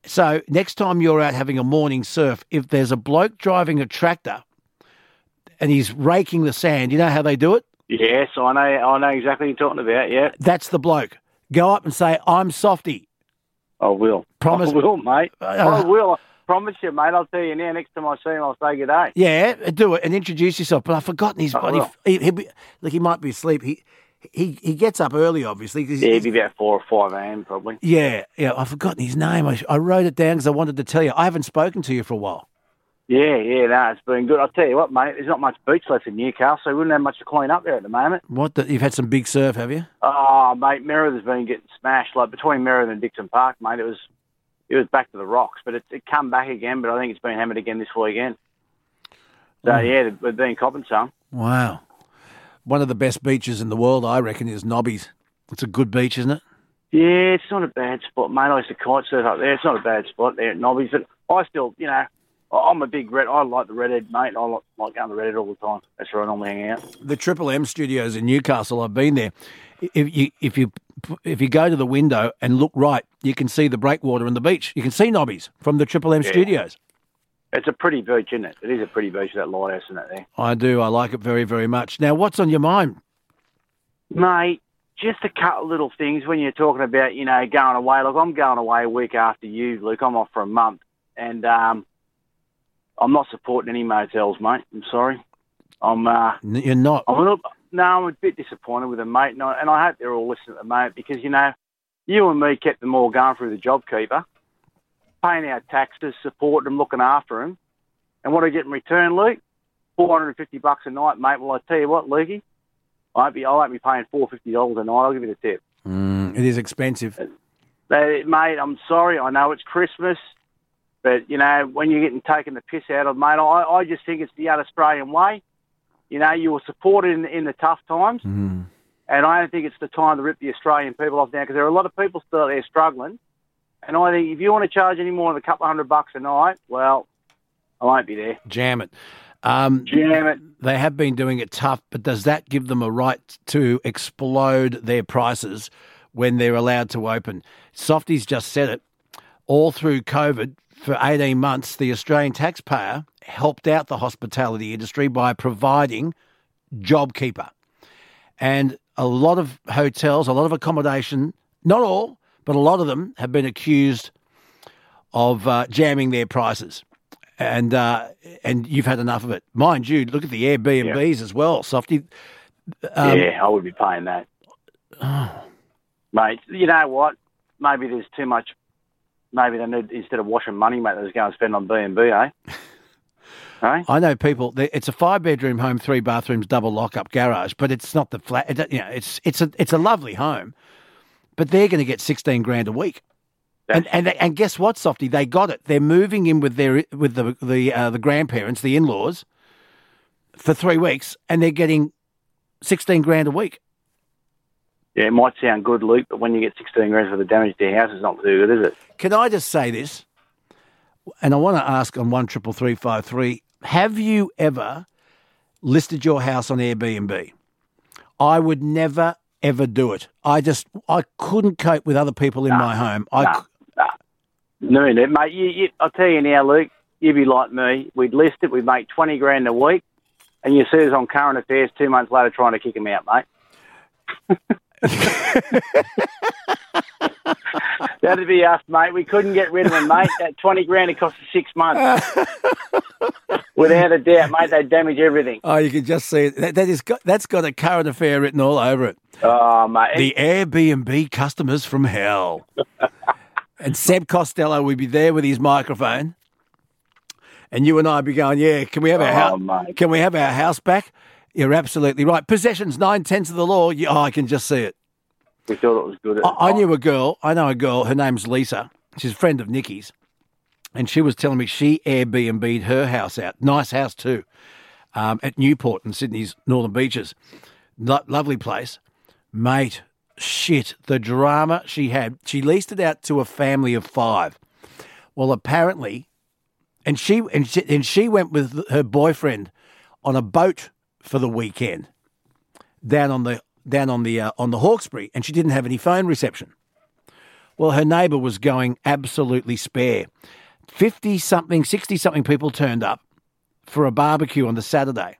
So next time you're out having a morning surf, if there's a bloke driving a tractor and he's raking the sand, you know how they do it? Yes, I know exactly what you're talking about, yeah. That's the bloke. Go up and say, I'm Softy. I will. Promise. I will, mate. I will. I promise you, mate. I'll tell you now, next time I see him, I'll say good day. Yeah, do it and introduce yourself. But I've forgotten his body. He might be asleep. He gets up early, obviously. Yeah, he'd be about 4 or 5 a.m. probably. Yeah. I've forgotten his name. I wrote it down because I wanted to tell you. I haven't spoken to you for a while. Yeah, no, it's been good. I'll tell you what, mate, there's not much beach left in Newcastle, so we wouldn't have much to clean up there at the moment. You've had some big surf, have you? Oh, mate, Merrith's been getting smashed. Like, between Merrith and Dixon Park, mate, it was back to the rocks, but it come back again, but I think it's been hammered again this weekend. So, yeah, we've been copping some. Wow. One of the best beaches in the world, I reckon, is Nobby's. It's a good beach, isn't it? Yeah, it's not a bad spot, mate. I used to kite surf up there. It's not a bad spot there at Nobby's, but I still, I'm a big red. I like the Redhead, mate. I like going to Redhead all the time. That's where I normally hang out. The Triple M studios in Newcastle, I've been there. If you go to the window and look right, you can see the breakwater and the beach. You can see Nobby's from the Triple M studios. It's a pretty beach, isn't it? It is a pretty beach, that lighthouse and that there. I do. I like it very, very much. Now, what's on your mind? Mate, just a couple of little things when you're talking about, going away. Look, I'm going away a week after you, Luke. I'm off for a month. And I'm not supporting any motels, mate. I'm sorry. You're not? I'm a bit disappointed with them, mate. And I hope they're all listening at the moment because, you and me kept them all going through the JobKeeper, paying our taxes, supporting them, looking after them. And what do I get in return, Luke? $450 a night, mate. Well, I tell you what, Lukey, I won't be paying $450 a night. I'll give you the tip. It is expensive. Mate, I'm sorry. I know it's Christmas. But, when you're getting taken the piss out of, mate, I just think it's the Australian way. You were supported in the tough times. Mm. And I don't think it's the time to rip the Australian people off now because there are a lot of people still out there struggling. And I think if you want to charge any more than a couple $100 a night, well, I won't be there. Jam it. Jam it. They have been doing it tough, but does that give them a right to explode their prices when they're allowed to open? Softy's just said it. All through COVID, for 18 months, the Australian taxpayer helped out the hospitality industry by providing JobKeeper. And a lot of hotels, a lot of accommodation, not all, but a lot of them have been accused of jamming their prices. And you've had enough of it. Mind you, look at the Airbnbs as well, Softy. I would be paying that. Mate, you know what? Maybe there's too much. Maybe they need, instead of washing money, mate, they're going to spend on B&B, eh? Right? I know people. It's a 5-bedroom home, 3 bathrooms, double lock-up garage, but it's not the flat. It's a lovely home, but they're going to get $16,000 a week. And guess what, Softy? They got it. They're moving in with the grandparents, the in-laws, for 3 weeks, and they're getting $16,000 a week. Yeah, it might sound good, Luke, but when you get $16,000 for the damage to your house, it's not too good, is it? Can I just say this? And I want to ask on 133353, have you ever listed your house on Airbnb? I would never, ever do it. I couldn't cope with other people in my home. No, mate. I'll tell you now, Luke, you'd be like me. We'd list it, we'd make $20,000 a week, and you see us on Current Affairs 2 months later trying to kick him out, mate. That'd be us, mate. We couldn't get rid of them, mate. That $20,000 it cost us 6 months. Without a doubt, mate, they damage everything. Oh, you can just see it. That's got a current affair written all over it. Oh, mate. The Airbnb customers from hell. And Seb Costello would be there with his microphone, and you and I would be going, "Yeah, can we have our house? Can we have our house back?" You're absolutely right. Possession's 9/10 of the law. I can just see it. We thought it was good. I know a girl, her name's Lisa. She's a friend of Nikki's. And she was telling me she Airbnb'd her house out. Nice house too. At Newport in Sydney's Northern Beaches. Lovely place. Mate, shit, the drama she had. She leased it out to a family of 5. Well, apparently, and she went with her boyfriend on a boat for the weekend down on the Hawkesbury, and she didn't have any phone reception. Well, her neighbour was going absolutely spare. 50-something, 60-something people turned up for a barbecue on the Saturday.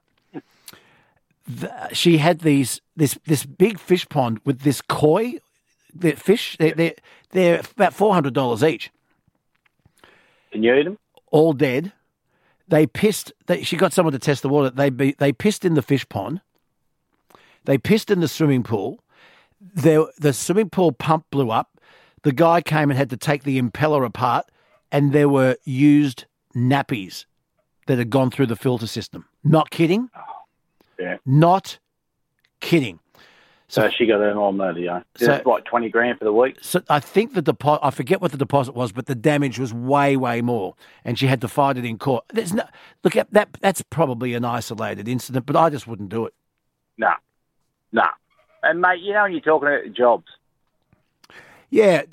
She had this big fish pond with this koi, the fish. They're about $400 each. And you eat them? All dead. They pissed. She got someone to test the water. They pissed in the fish pond. They pissed in the swimming pool. The swimming pool pump blew up. The guy came and had to take the impeller apart, and there were used nappies that had gone through the filter system. Not kidding. Yeah. Not kidding. So she got an all money, yeah. That's like $20,000 for the week. So I think the deposit, I forget what the deposit was, but the damage was way, way more, and she had to fight it in court. There's no, look at that. That's probably an isolated incident, but I just wouldn't do it. No. And mate, you know when you're talking about jobs. Yeah,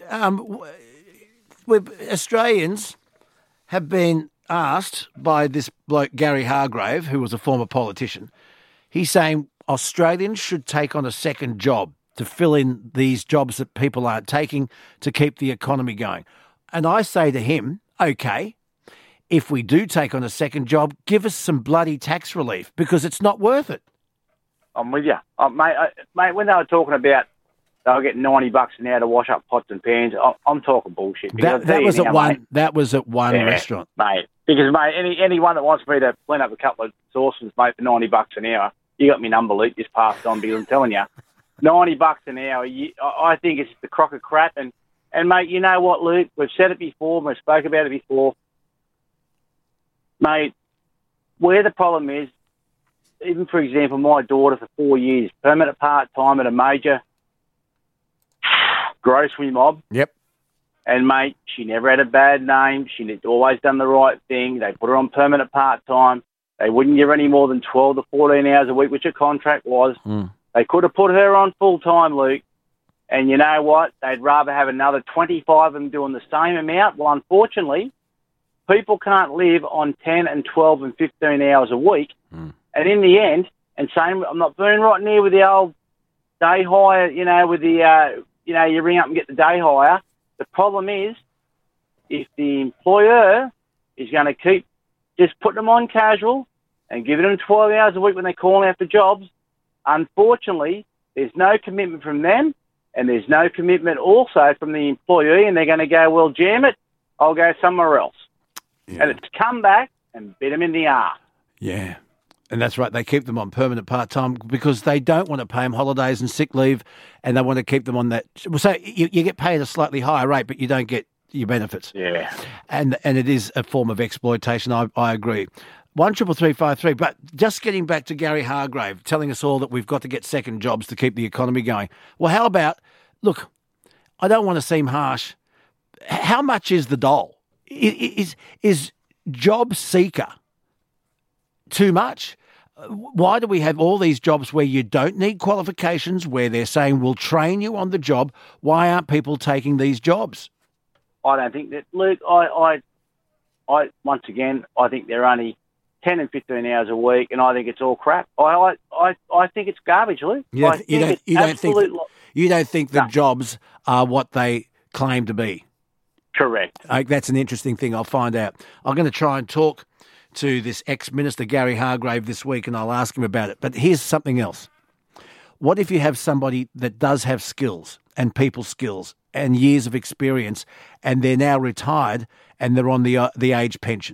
Australians have been asked by this bloke Gary Hargrave, who was a former politician. He's saying Australians should take on a second job to fill in these jobs that people aren't taking to keep the economy going. And I say to him, okay, if we do take on a second job, give us some bloody tax relief because it's not worth it. I'm with you. Mate, when they were talking about they were getting $90 an hour to wash up pots and pans, I'm talking bullshit. That was at one restaurant. Mate. Because, mate, anyone that wants me to clean up a couple of sauces, mate, for $90 an hour, you got my number, Luke, just passed on because I'm telling you, $90 an hour, I think it's the crock of crap. And, mate, you know what, Luke? We've said it before, we've spoke about it before. Mate, where the problem is, even, for example, my daughter for 4 years, permanent part-time at a major grocery mob. Yep. And, mate, she never had a bad name. She'd always done the right thing. They put her on permanent part-time. They wouldn't give her any more than 12 to 14 hours a week, which her contract was. They could have put her on full-time, Luke. And you know what? They'd rather have another 25 of them doing the same amount. Well, unfortunately, people can't live on 10 and 12 and 15 hours a week. And in the end, and same, I'm not being right near with the old day hire, with the, you ring up and get the day hire. The problem is, if the employer is going to keep just putting them on casual and giving them 12 hours a week when they're calling out for jobs, unfortunately, there's no commitment from them and there's no commitment also from the employee, and they're going to go, well, jam it, I'll go somewhere else. Yeah. And it's come back and bit them in the arse. Yeah. And that's right. They keep them on permanent part-time because they don't want to pay them holidays and sick leave, and they want to keep them on that. So you get paid a slightly higher rate, but you don't get your benefits. Yeah. And it is a form of exploitation. I agree. 133353. But just getting back to Gary Hargrave telling us all that we've got to get second jobs to keep the economy going. Well, how about, look, I don't want to seem harsh. How much is the dole? Is job seeker too much? Why do we have all these jobs where you don't need qualifications, where they're saying we'll train you on the job? Why aren't people taking these jobs? I don't think that, Luke, I once again, I think they're only 10 and 15 hours a week, and I think it's all crap. I think it's garbage, Luke. You don't think the jobs are what they claim to be? Correct. That's an interesting thing. I'll find out. I'm going to try and talk to this ex-minister, Gary Hargrave, this week, and I'll ask him about it. But here's something else. What if you have somebody that does have skills and people skills and years of experience, and they're now retired and they're on the age pension?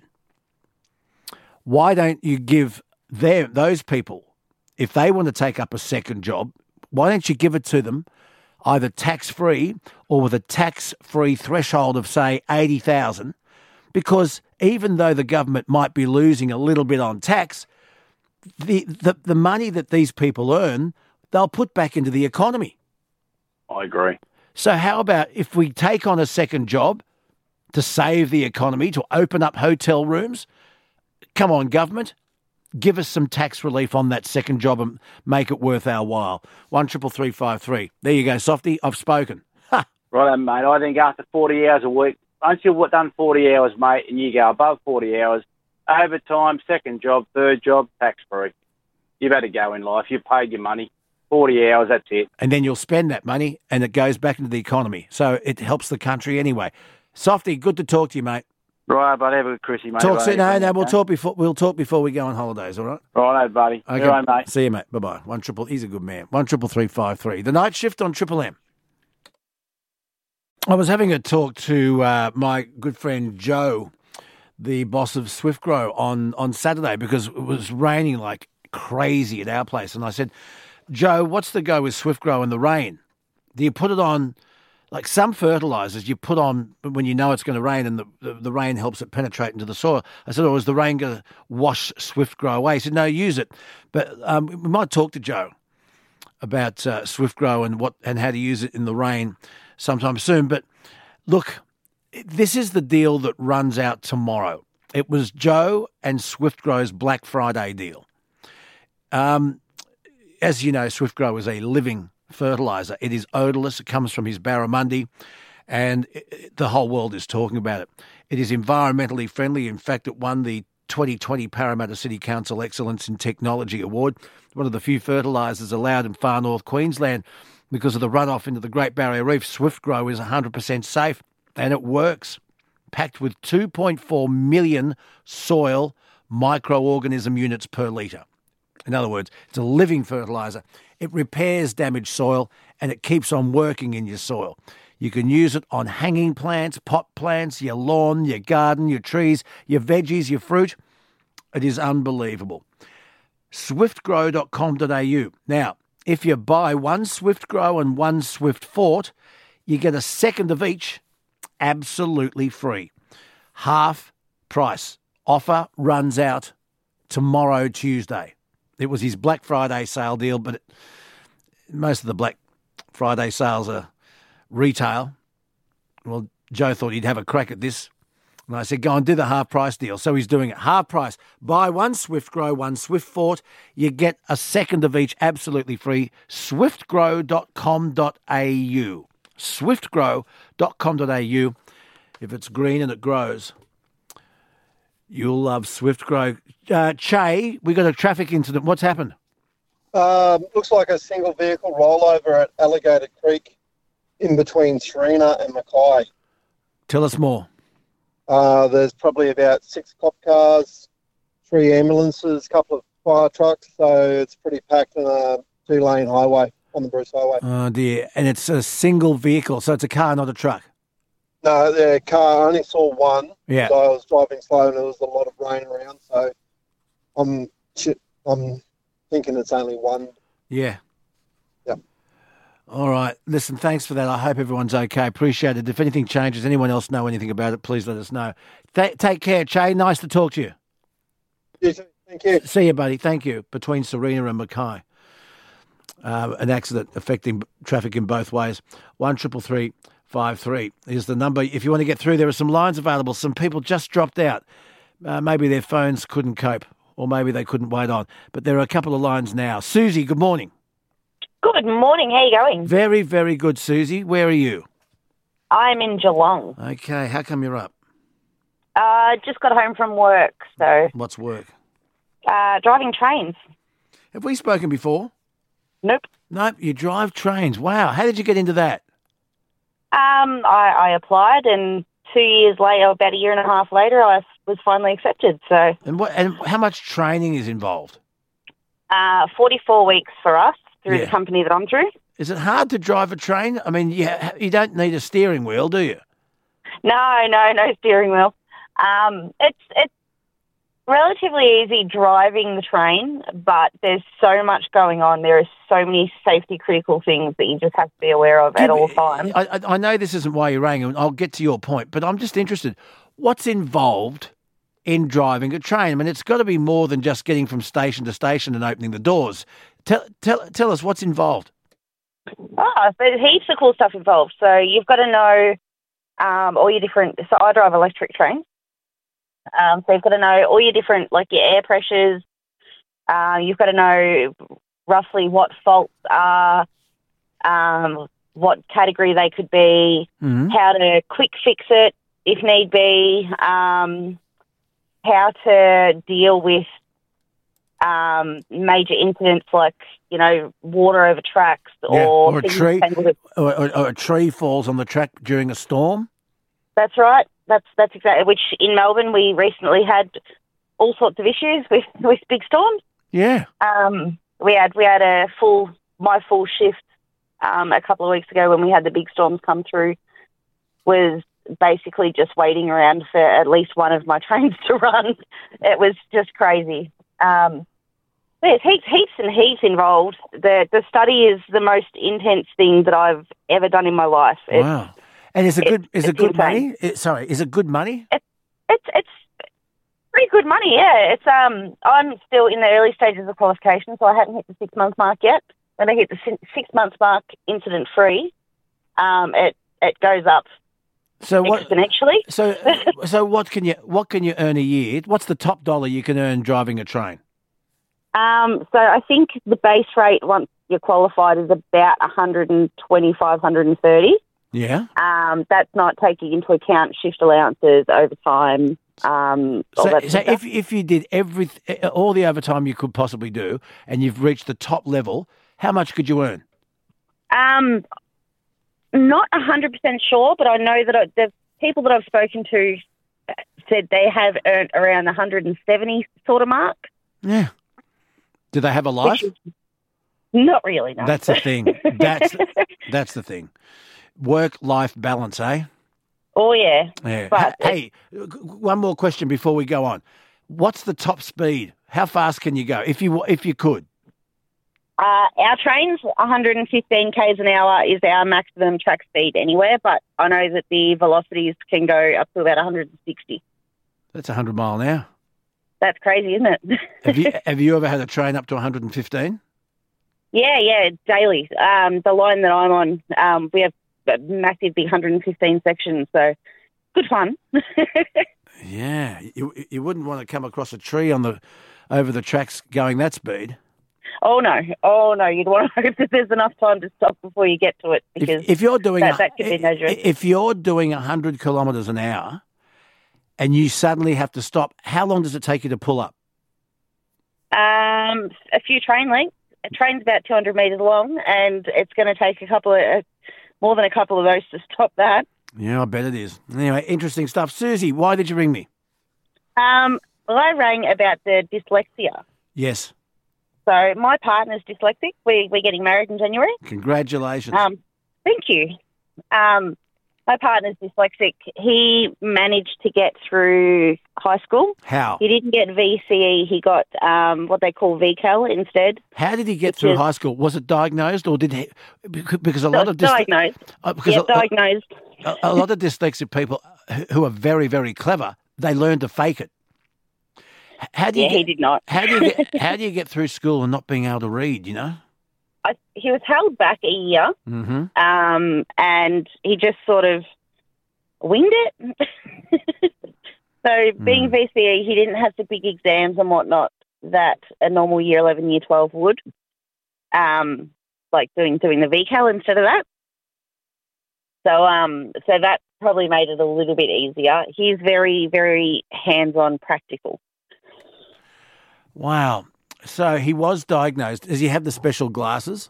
Why don't you give those people, if they want to take up a second job, why don't you give it to them either tax-free or with a tax-free threshold of, say, $80,000? Because even though the government might be losing a little bit on tax, the money that these people earn, they'll put back into the economy. I agree. So how about if we take on a second job to save the economy, to open up hotel rooms? Come on, government, give us some tax relief on that second job and make it worth our while. 133353. There you go, Softy. I've spoken. Right, mate. I think after 40 hours a week, once you've done 40 hours, mate, and you go above 40 hours, overtime, second job, third job, tax-free. You've had to go in life. You've paid your money. 40 hours, that's it. And then you'll spend that money and it goes back into the economy. So it helps the country anyway. Softy, good to talk to you, mate. Right, but have a good Chrissy, mate. Talk soon. No, we'll talk before we go on holidays, all right? Righto, buddy. Okay. All right, mate. See you, mate. Bye-bye. He's a good man. 13353. The night shift on Triple M. I was having a talk to my good friend Joe, the boss of SwiftGrow, on Saturday because it was raining like crazy at our place. And I said, Joe, what's the go with SwiftGrow and the rain? Do you put it on, like some fertilisers you put on when you know it's going to rain and the rain helps it penetrate into the soil? I said, is the rain going to wash SwiftGrow away? He said, no, use it. But we might talk to Joe about SwiftGrow and how to use it in the rain sometime soon. But look, this is the deal that runs out tomorrow. It was Joe and SwiftGrow's Black Friday deal. As you know, SwiftGrow is a living fertiliser. It is odourless. It comes from his barramundi, and the whole world is talking about it. It is environmentally friendly. In fact, it won the 2020 Parramatta City Council Excellence in Technology Award, one of the few fertilisers allowed in far north Queensland because of the runoff into the Great Barrier Reef. SwiftGrow is 100% safe, and it works. Packed with 2.4 million soil microorganism units per litre. In other words, it's a living fertiliser. It repairs damaged soil and it keeps on working in your soil. You can use it on hanging plants, pot plants, your lawn, your garden, your trees, your veggies, your fruit. It is unbelievable. Swiftgrow.com.au. Now, if you buy one SwiftGrow and one SwiftFort, you get a second of each absolutely free. Half price. Offer runs out tomorrow, Tuesday. It was his Black Friday sale deal, but most of the Black Friday sales are retail. Well, Joe thought he'd have a crack at this. And I said, go and do the half price deal. So he's doing it. Half price. Buy one SwiftGrow, one SwiftFort. You get a second of each absolutely free. Swiftgrow.com.au. Swiftgrow.com.au. If it's green and it grows, you'll love SwiftGrow. Che, we got a traffic incident. What's happened? Looks like a single vehicle rollover at Alligator Creek in between Serena and Mackay. Tell us more. There's probably about 6 cop cars, 3 ambulances, a couple of fire trucks, so it's pretty packed on a 2-lane highway on the Bruce Highway. Oh, dear. And it's a single vehicle, so it's a car, not a truck? No, the car, I only saw one. Yeah. So I was driving slow and there was a lot of rain around, so I'm thinking it's only one. Yeah. Yep. All right. Listen, thanks for that. I hope everyone's okay. Appreciate it. If anything changes, anyone else know anything about it, please let us know. Take care, Che. Nice to talk to you. You too. Thank you. See you, buddy. Thank you. Between Serena and Mackay. An accident affecting traffic in both ways. 13353 is the number. If you want to get through, there are some lines available. Some people just dropped out. Maybe their phones couldn't cope, or maybe they couldn't wait on. But there are a couple of lines now. Susie, good morning. Good morning. How are you going? Very, very good, Susie. Where are you? I'm in Geelong. Okay. How come you're up? Just got home from work, so... What's work? Driving trains. Have we spoken before? Nope. Nope. You drive trains. Wow. How did you get into that? I applied, and 2 years later, about a year and a half later, I was finally accepted. So. And how much training is involved? 44 weeks for us through Yeah. the company that I'm through. Is it hard to drive a train? I mean, you don't need a steering wheel, do you? No steering wheel. It's relatively easy driving the train, but there's so much going on. There are so many safety critical things that you just have to be aware of at all times. I know this isn't why you rang, and I'll get to your point, but I'm just interested. What's involved in driving a train? I mean, it's got to be more than just getting from station to station and opening the doors. Tell us what's involved. There's heaps of cool stuff involved. So you've got to know all your different... So I drive electric trains. So you've got to know all your different, like your air pressures. You've got to know roughly what faults are, what category they could be, how to quick fix it if need be, how to deal with major incidents like, water over tracks or a things tree, tangled with- or a tree falls on the track during a storm. That's right. That's exactly, which in Melbourne we recently had all sorts of issues with big storms. Yeah. We had my full shift a couple of weeks ago when we had the big storms come through was basically just waiting around for at least one of my trains to run. It was just crazy. There's heaps and heaps involved. The study is the most intense thing that I've ever done in my life. Wow. And is it good insane. money? Is it good money? It's pretty good money, yeah. It's I'm still in the early stages of qualification, so I hadn't hit the 6 month mark yet. When I hit the 6 month mark incident free, it goes up exponentially. So what can you earn a year? What's the top dollar you can earn driving a train? So I think the base rate once you're qualified is about 125, 130. Yeah. That's not taking into account shift allowances, overtime. If you did all the overtime you could possibly do, and you've reached the top level, how much could you earn? Not 100% sure, but I know that the people that I've spoken to said they have earned around 170 sort of mark. Yeah. Do they have a life? Not really, no. That's the thing. That's the thing. Work-life balance, eh? Oh, yeah. Yeah. But hey, one more question before we go on. What's the top speed? How fast can you go if you could? Our trains, 115 k's an hour is our maximum track speed anywhere, but I know that the velocities can go up to about 160. That's 100 mile an hour. That's crazy, isn't it? Have you ever had a train up to 115? Yeah, daily. The line that I'm on, we have a massive big 115 sections, so good fun. Yeah, you wouldn't want to come across a tree over the tracks going that speed. Oh no! You'd want to hope that there's enough time to stop before you get to it, because if you're doing that could be dangerous. If you're doing 100 kilometres an hour and you suddenly have to stop, how long does it take you to pull up? A few train lengths. A train's about 200 metres long, and it's going to take more than a couple of those to stop that. Yeah, I bet it is. Anyway, interesting stuff. Susie, why did you ring me? Well, I rang about the dyslexia. Yes. So my partner's dyslexic. We're getting married in January. Congratulations. Thank you. My partner's dyslexic. He managed to get through high school. How? He didn't get VCE. He got what they call VCAL instead. How did he get through high school? Was it diagnosed, or did he? Because a lot of diagnosed. Diagnosed. A lot of dyslexic people who are very, very clever, they learn to fake it. He did not. How do you get through school and not being able to read? He was held back a year, and he just sort of winged it. So being VCE, he didn't have the big exams and whatnot that a normal year 11, year 12 would, like doing the VCAL instead of that. So that probably made it a little bit easier. He's very, very hands-on practical. Wow. So he was diagnosed. Does he have the special glasses?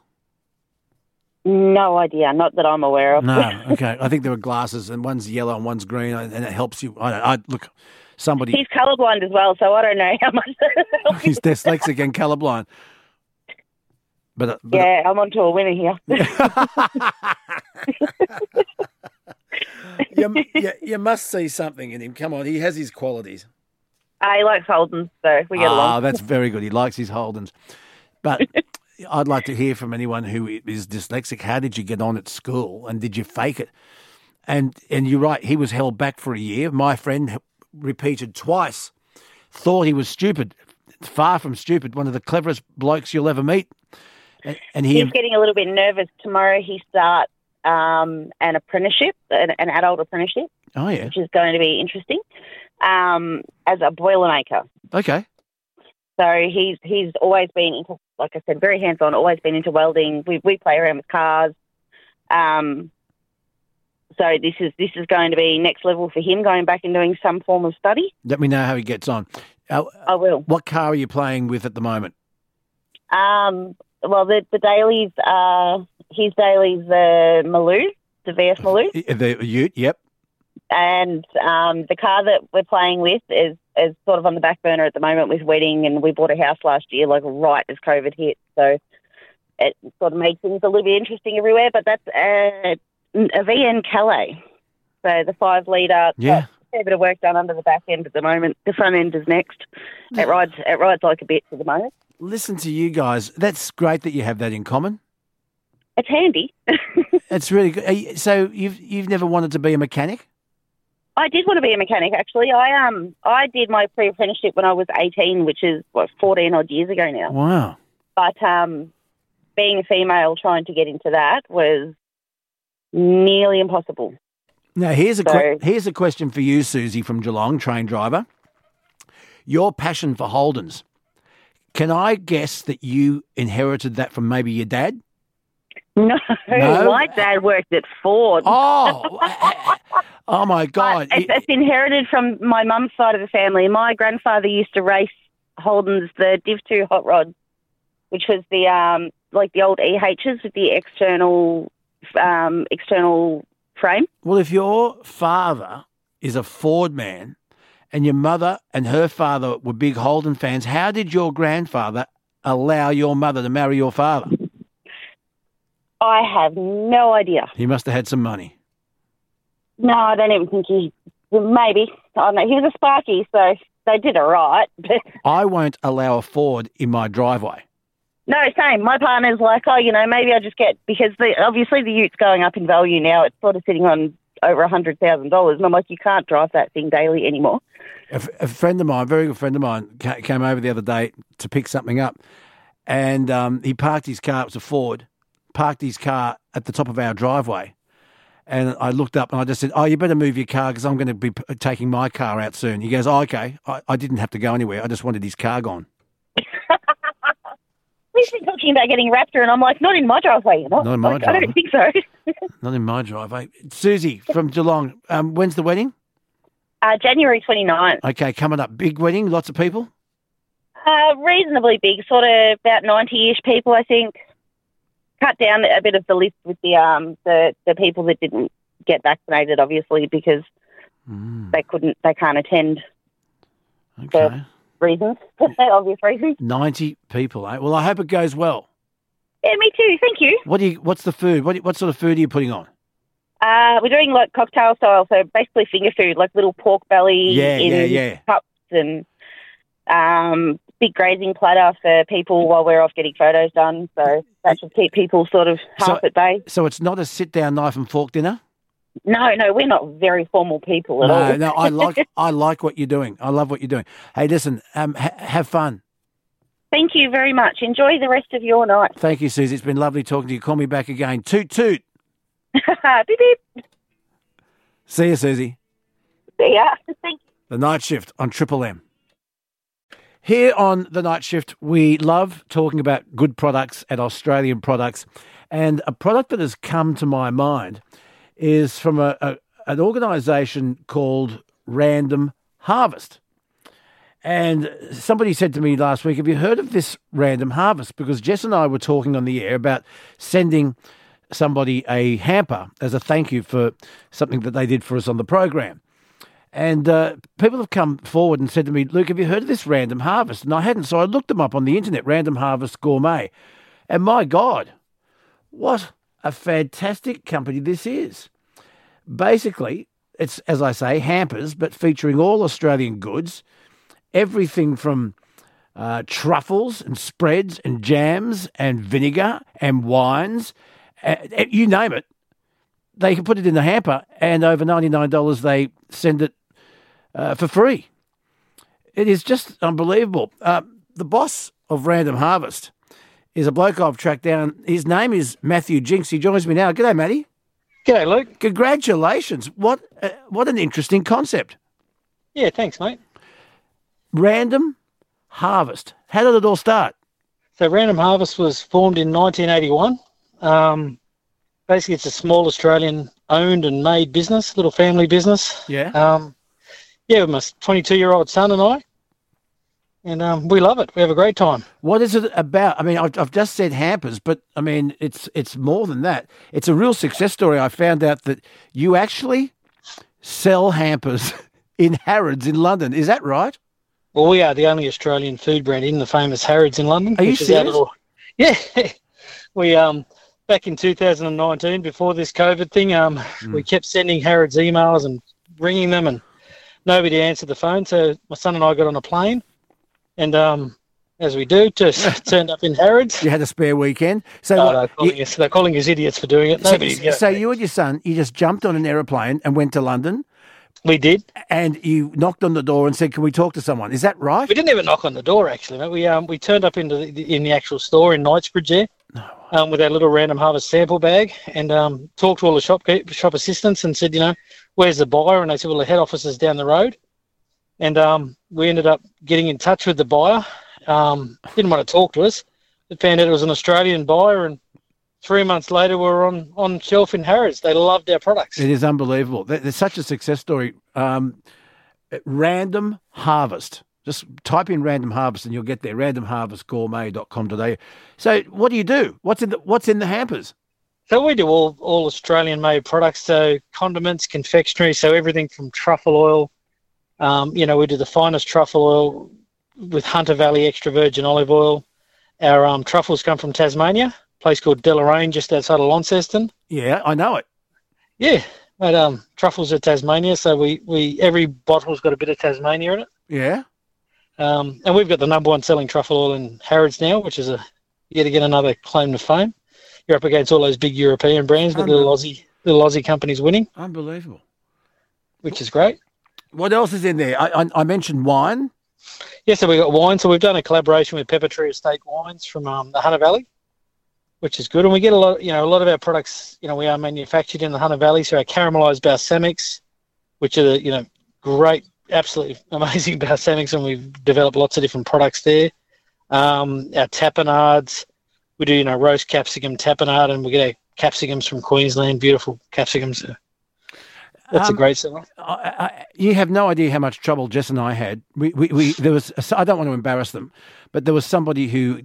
No idea. Not that I'm aware of. No. Okay. I think there are glasses, and one's yellow and one's green, and it helps you. Look, somebody. He's colourblind as well, so I don't know how much. He's dyslexic and colourblind. But yeah, I'm onto a winner here. You must see something in him. Come on, he has his qualities. He likes Holdens, so we get along. Oh, that's very good. He likes his Holdens. But I'd like to hear from anyone who is dyslexic. How did you get on at school, and did you fake it? And you're right, he was held back for a year. My friend repeated twice, thought he was stupid. Far from stupid, one of the cleverest blokes you'll ever meet. And he's getting a little bit nervous. Tomorrow he starts an apprenticeship, an adult apprenticeship. Oh, yeah. Which is going to be interesting, as a boilermaker. Okay. So he's always been into, like I said, very hands-on, always been into welding. We play around with cars. So this is going to be next level for him, going back and doing some form of study. Let me know how he gets on. I will. What car are you playing with at the moment? Well, the dailies are his dailies, the Maloo, the VS Maloo, The Ute, yep. and the car that we're playing with is sort of on the back burner at the moment with wedding, and we bought a house last year, like right as COVID hit, so it sort of made things a little bit interesting everywhere. But that's a VN Calais, so the 5-litre. Yeah. A bit of work done under the back end at the moment. The front end is next. It rides like a bitch at the moment. Listen to you guys. That's great that you have that in common. It's handy. It's really good. So you've never wanted to be a mechanic? I did want to be a mechanic, actually. I did my pre-apprenticeship when I was 18, which is 14 odd years ago now. Wow. But being a female trying to get into that was nearly impossible. Now, here's a question for you, Susie from Geelong, train driver. Your passion for Holdens. Can I guess that you inherited that from maybe your dad? No, my dad worked at Ford. Oh my God. It's inherited from my mum's side of the family. My grandfather used to race Holdens, the Div 2 hot rod, which was the like the old EHs with the external frame. Well, if your father is a Ford man and your mother and her father were big Holden fans, how did your grandfather allow your mother to marry your father? I have no idea. He must have had some money. No, I don't even think maybe. I don't know. He was a Sparky, so they did it right. But I won't allow a Ford in my driveway. no, same. My partner's like, maybe I just get, because obviously the Ute's going up in value now. It's sort of sitting on over $100,000. And I'm like, you can't drive that thing daily anymore. A friend of mine, a very good friend of mine, came over the other day to pick something up. And he parked his car, it was a Ford, parked his car at the top of our driveway. And I looked up and I just said, you better move your car because I'm going to be taking my car out soon. He goes, okay. I didn't have to go anywhere. I just wanted his car gone. We've been talking about getting Raptor, and I'm like, not in my driveway. You're not. Not in my driveway. I don't think so. Not in my driveway. Susie from Geelong, when's the wedding? January 29th. Okay, coming up. Big wedding, lots of people? Reasonably big, sort of about 90-ish people, I think. Cut down a bit of the list with the people that didn't get vaccinated, obviously, because they can't attend. Okay. For reasons, obvious reasons. 90 people, eh? Well, I hope it goes well. Yeah, me too. Thank you. What's the food? What sort of food are you putting on? We're doing like cocktail style, so basically finger food, like little pork belly in cups and big grazing platter for people while we're off getting photos done. So that should keep people sort of half at bay. So it's not a sit-down knife and fork dinner? No, we're not very formal people at all. No, I like what you're doing. I love what you're doing. Hey, listen, have fun. Thank you very much. Enjoy the rest of your night. Thank you, Susie. It's been lovely talking to you. Call me back again. Toot, toot. Beep, beep. See you, Susie. See ya. Thank you. The Night Shift on Triple M. Here on The Night Shift, we love talking about good products and Australian products. And a product that has come to my mind is from an organisation called Random Harvest. And somebody said to me last week, have you heard of this Random Harvest? Because Jess and I were talking on the air about sending somebody a hamper as a thank you for something that they did for us on the program. And people have come forward and said to me, Luke, have you heard of this Random Harvest? And I hadn't, so I looked them up on the internet, Random Harvest Gourmet. And my God, what a fantastic company this is. Basically, it's, as I say, hampers, but featuring all Australian goods, everything from truffles and spreads and jams and vinegar and wines, you name it. They can put it in the hamper, and over $99 they send it for free. It is just unbelievable. The boss of Random Harvest is a bloke I've tracked down. His name is Matthew Jinks. He joins me now. G'day, Matty. G'day, Luke. Congratulations. What an interesting concept. Yeah, thanks, mate. Random Harvest. How did it all start? So Random Harvest was formed in 1981. Basically, it's a small Australian-owned and made business, little family business. Yeah. With my 22-year-old son and I. and we love it. We have a great time. What is it about? I mean, I've just said hampers, but I mean, it's more than that. It's a real success story. I found out that you actually sell hampers in Harrods in London. Is that right? Well, we are the only Australian food brand in the famous Harrods in London. Are you serious? Yeah. We back in 2019, before this COVID thing, we kept sending Harrods emails and ringing them, and nobody answered the phone. So my son and I got on a plane, and as we do, just turned up in Harrods. You had a spare weekend. So they're calling us idiots for doing it. So you and your son, you just jumped on an aeroplane and went to London. We did. And you knocked on the door and said, "Can we talk to someone?" Is that right? We didn't even knock on the door, actually, mate. We turned up in the actual store in Knightsbridge there, with our little Random Harvest sample bag, and talked to all the shop assistants and said, where's the buyer? And they said, well, the head office is down the road. And we ended up getting in touch with the buyer. Didn't want to talk to us. But found out it was an Australian buyer, and 3 months later, we were on shelf in Harrods. They loved our products. It is unbelievable. There's such a success story. Random Harvest. Just type in Random Harvest and you'll get there. randomharvestgourmet.com.au. So what do you do? What's in the hampers? So we do all Australian-made products. So condiments, confectionery. So everything from truffle oil. We do the finest truffle oil with Hunter Valley extra virgin olive oil. Our truffles come from Tasmania. Place called Deloraine, just outside of Launceston. Yeah, I know it. Yeah, but truffles are Tasmania, so we every bottle's got a bit of Tasmania in it. Yeah. And we've got the number one selling truffle oil in Harrods now, which is yet again another claim to fame. You're up against all those big European brands, but little Aussie companies winning. Unbelievable. Which is great. What else is in there? I mentioned wine. Yeah, so we've got wine. So we've done a collaboration with Pepper Tree Estate Wines from the Hunter Valley, which is good. And we get a lot of our products, we are manufactured in the Hunter Valley. So our caramelised balsamics, which are the, great, absolutely amazing balsamics, and we've developed lots of different products there. Our tapenades, we do, roast capsicum tapenade, and we get our capsicums from Queensland, beautiful capsicums. That's a great seller. You have no idea how much trouble Jess and I had. There was, I don't want to embarrass them, but there was somebody who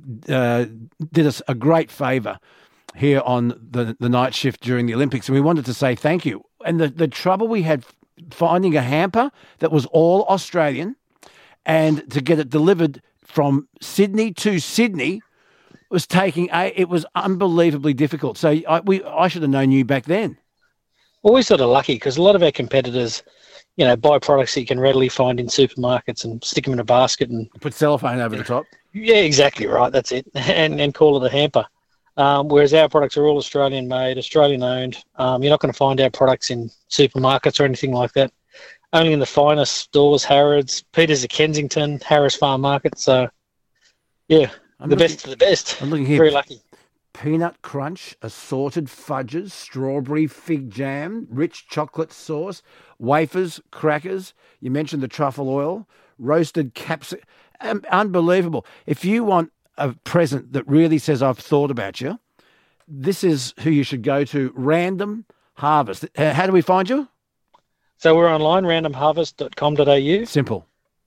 did us a great favour here on the night shift during the Olympics, and we wanted to say thank you. And the trouble we had finding a hamper that was all Australian and to get it delivered from Sydney to Sydney was it was unbelievably difficult. So I should have known you back then. Well, we're sort of lucky because a lot of our competitors, buy products that you can readily find in supermarkets and stick them in a basket and put cellophane over the top. Yeah, exactly right. That's it, and call it a hamper. Whereas our products are all Australian made, Australian owned. You're not going to find our products in supermarkets or anything like that. Only in the finest stores, Harrods, Peters of Kensington, Harris Farm Market. So, yeah, best of the best. I'm looking here. Very lucky. Peanut crunch, assorted fudges, strawberry fig jam, rich chocolate sauce, wafers, crackers. You mentioned the truffle oil, roasted capsicum. Unbelievable. If you want a present that really says I've thought about you, this is who you should go to. Random Harvest. How do we find you? So we're online, randomharvest.com.au. Simple.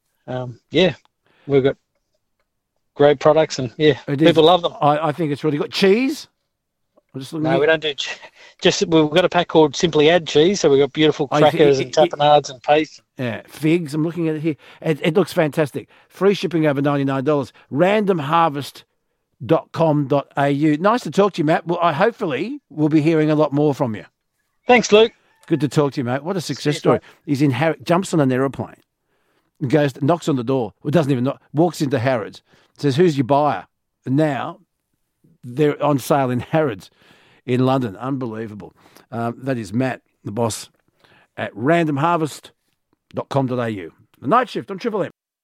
We've got great products, and people love them. I think it's really good. Cheese? No, we don't do just. We've got a pack called Simply Add Cheese, so we've got beautiful crackers and tapenades and paste. Yeah, figs. I'm looking at it here. It looks fantastic. Free shipping over $99. Randomharvest.com.au. Nice to talk to you, Matt. Well, hopefully we'll be hearing a lot more from you. Thanks, Luke. Good to talk to you, mate. What a success story. He's in jumps on an aeroplane, goes, knocks on the door. Well, doesn't even knock. Walks into Harrods, says, "Who's your buyer?" And now they're on sale in Harrods in London. Unbelievable. That is Matt, the boss at randomharvest.com.au. The Night Shift on Triple M.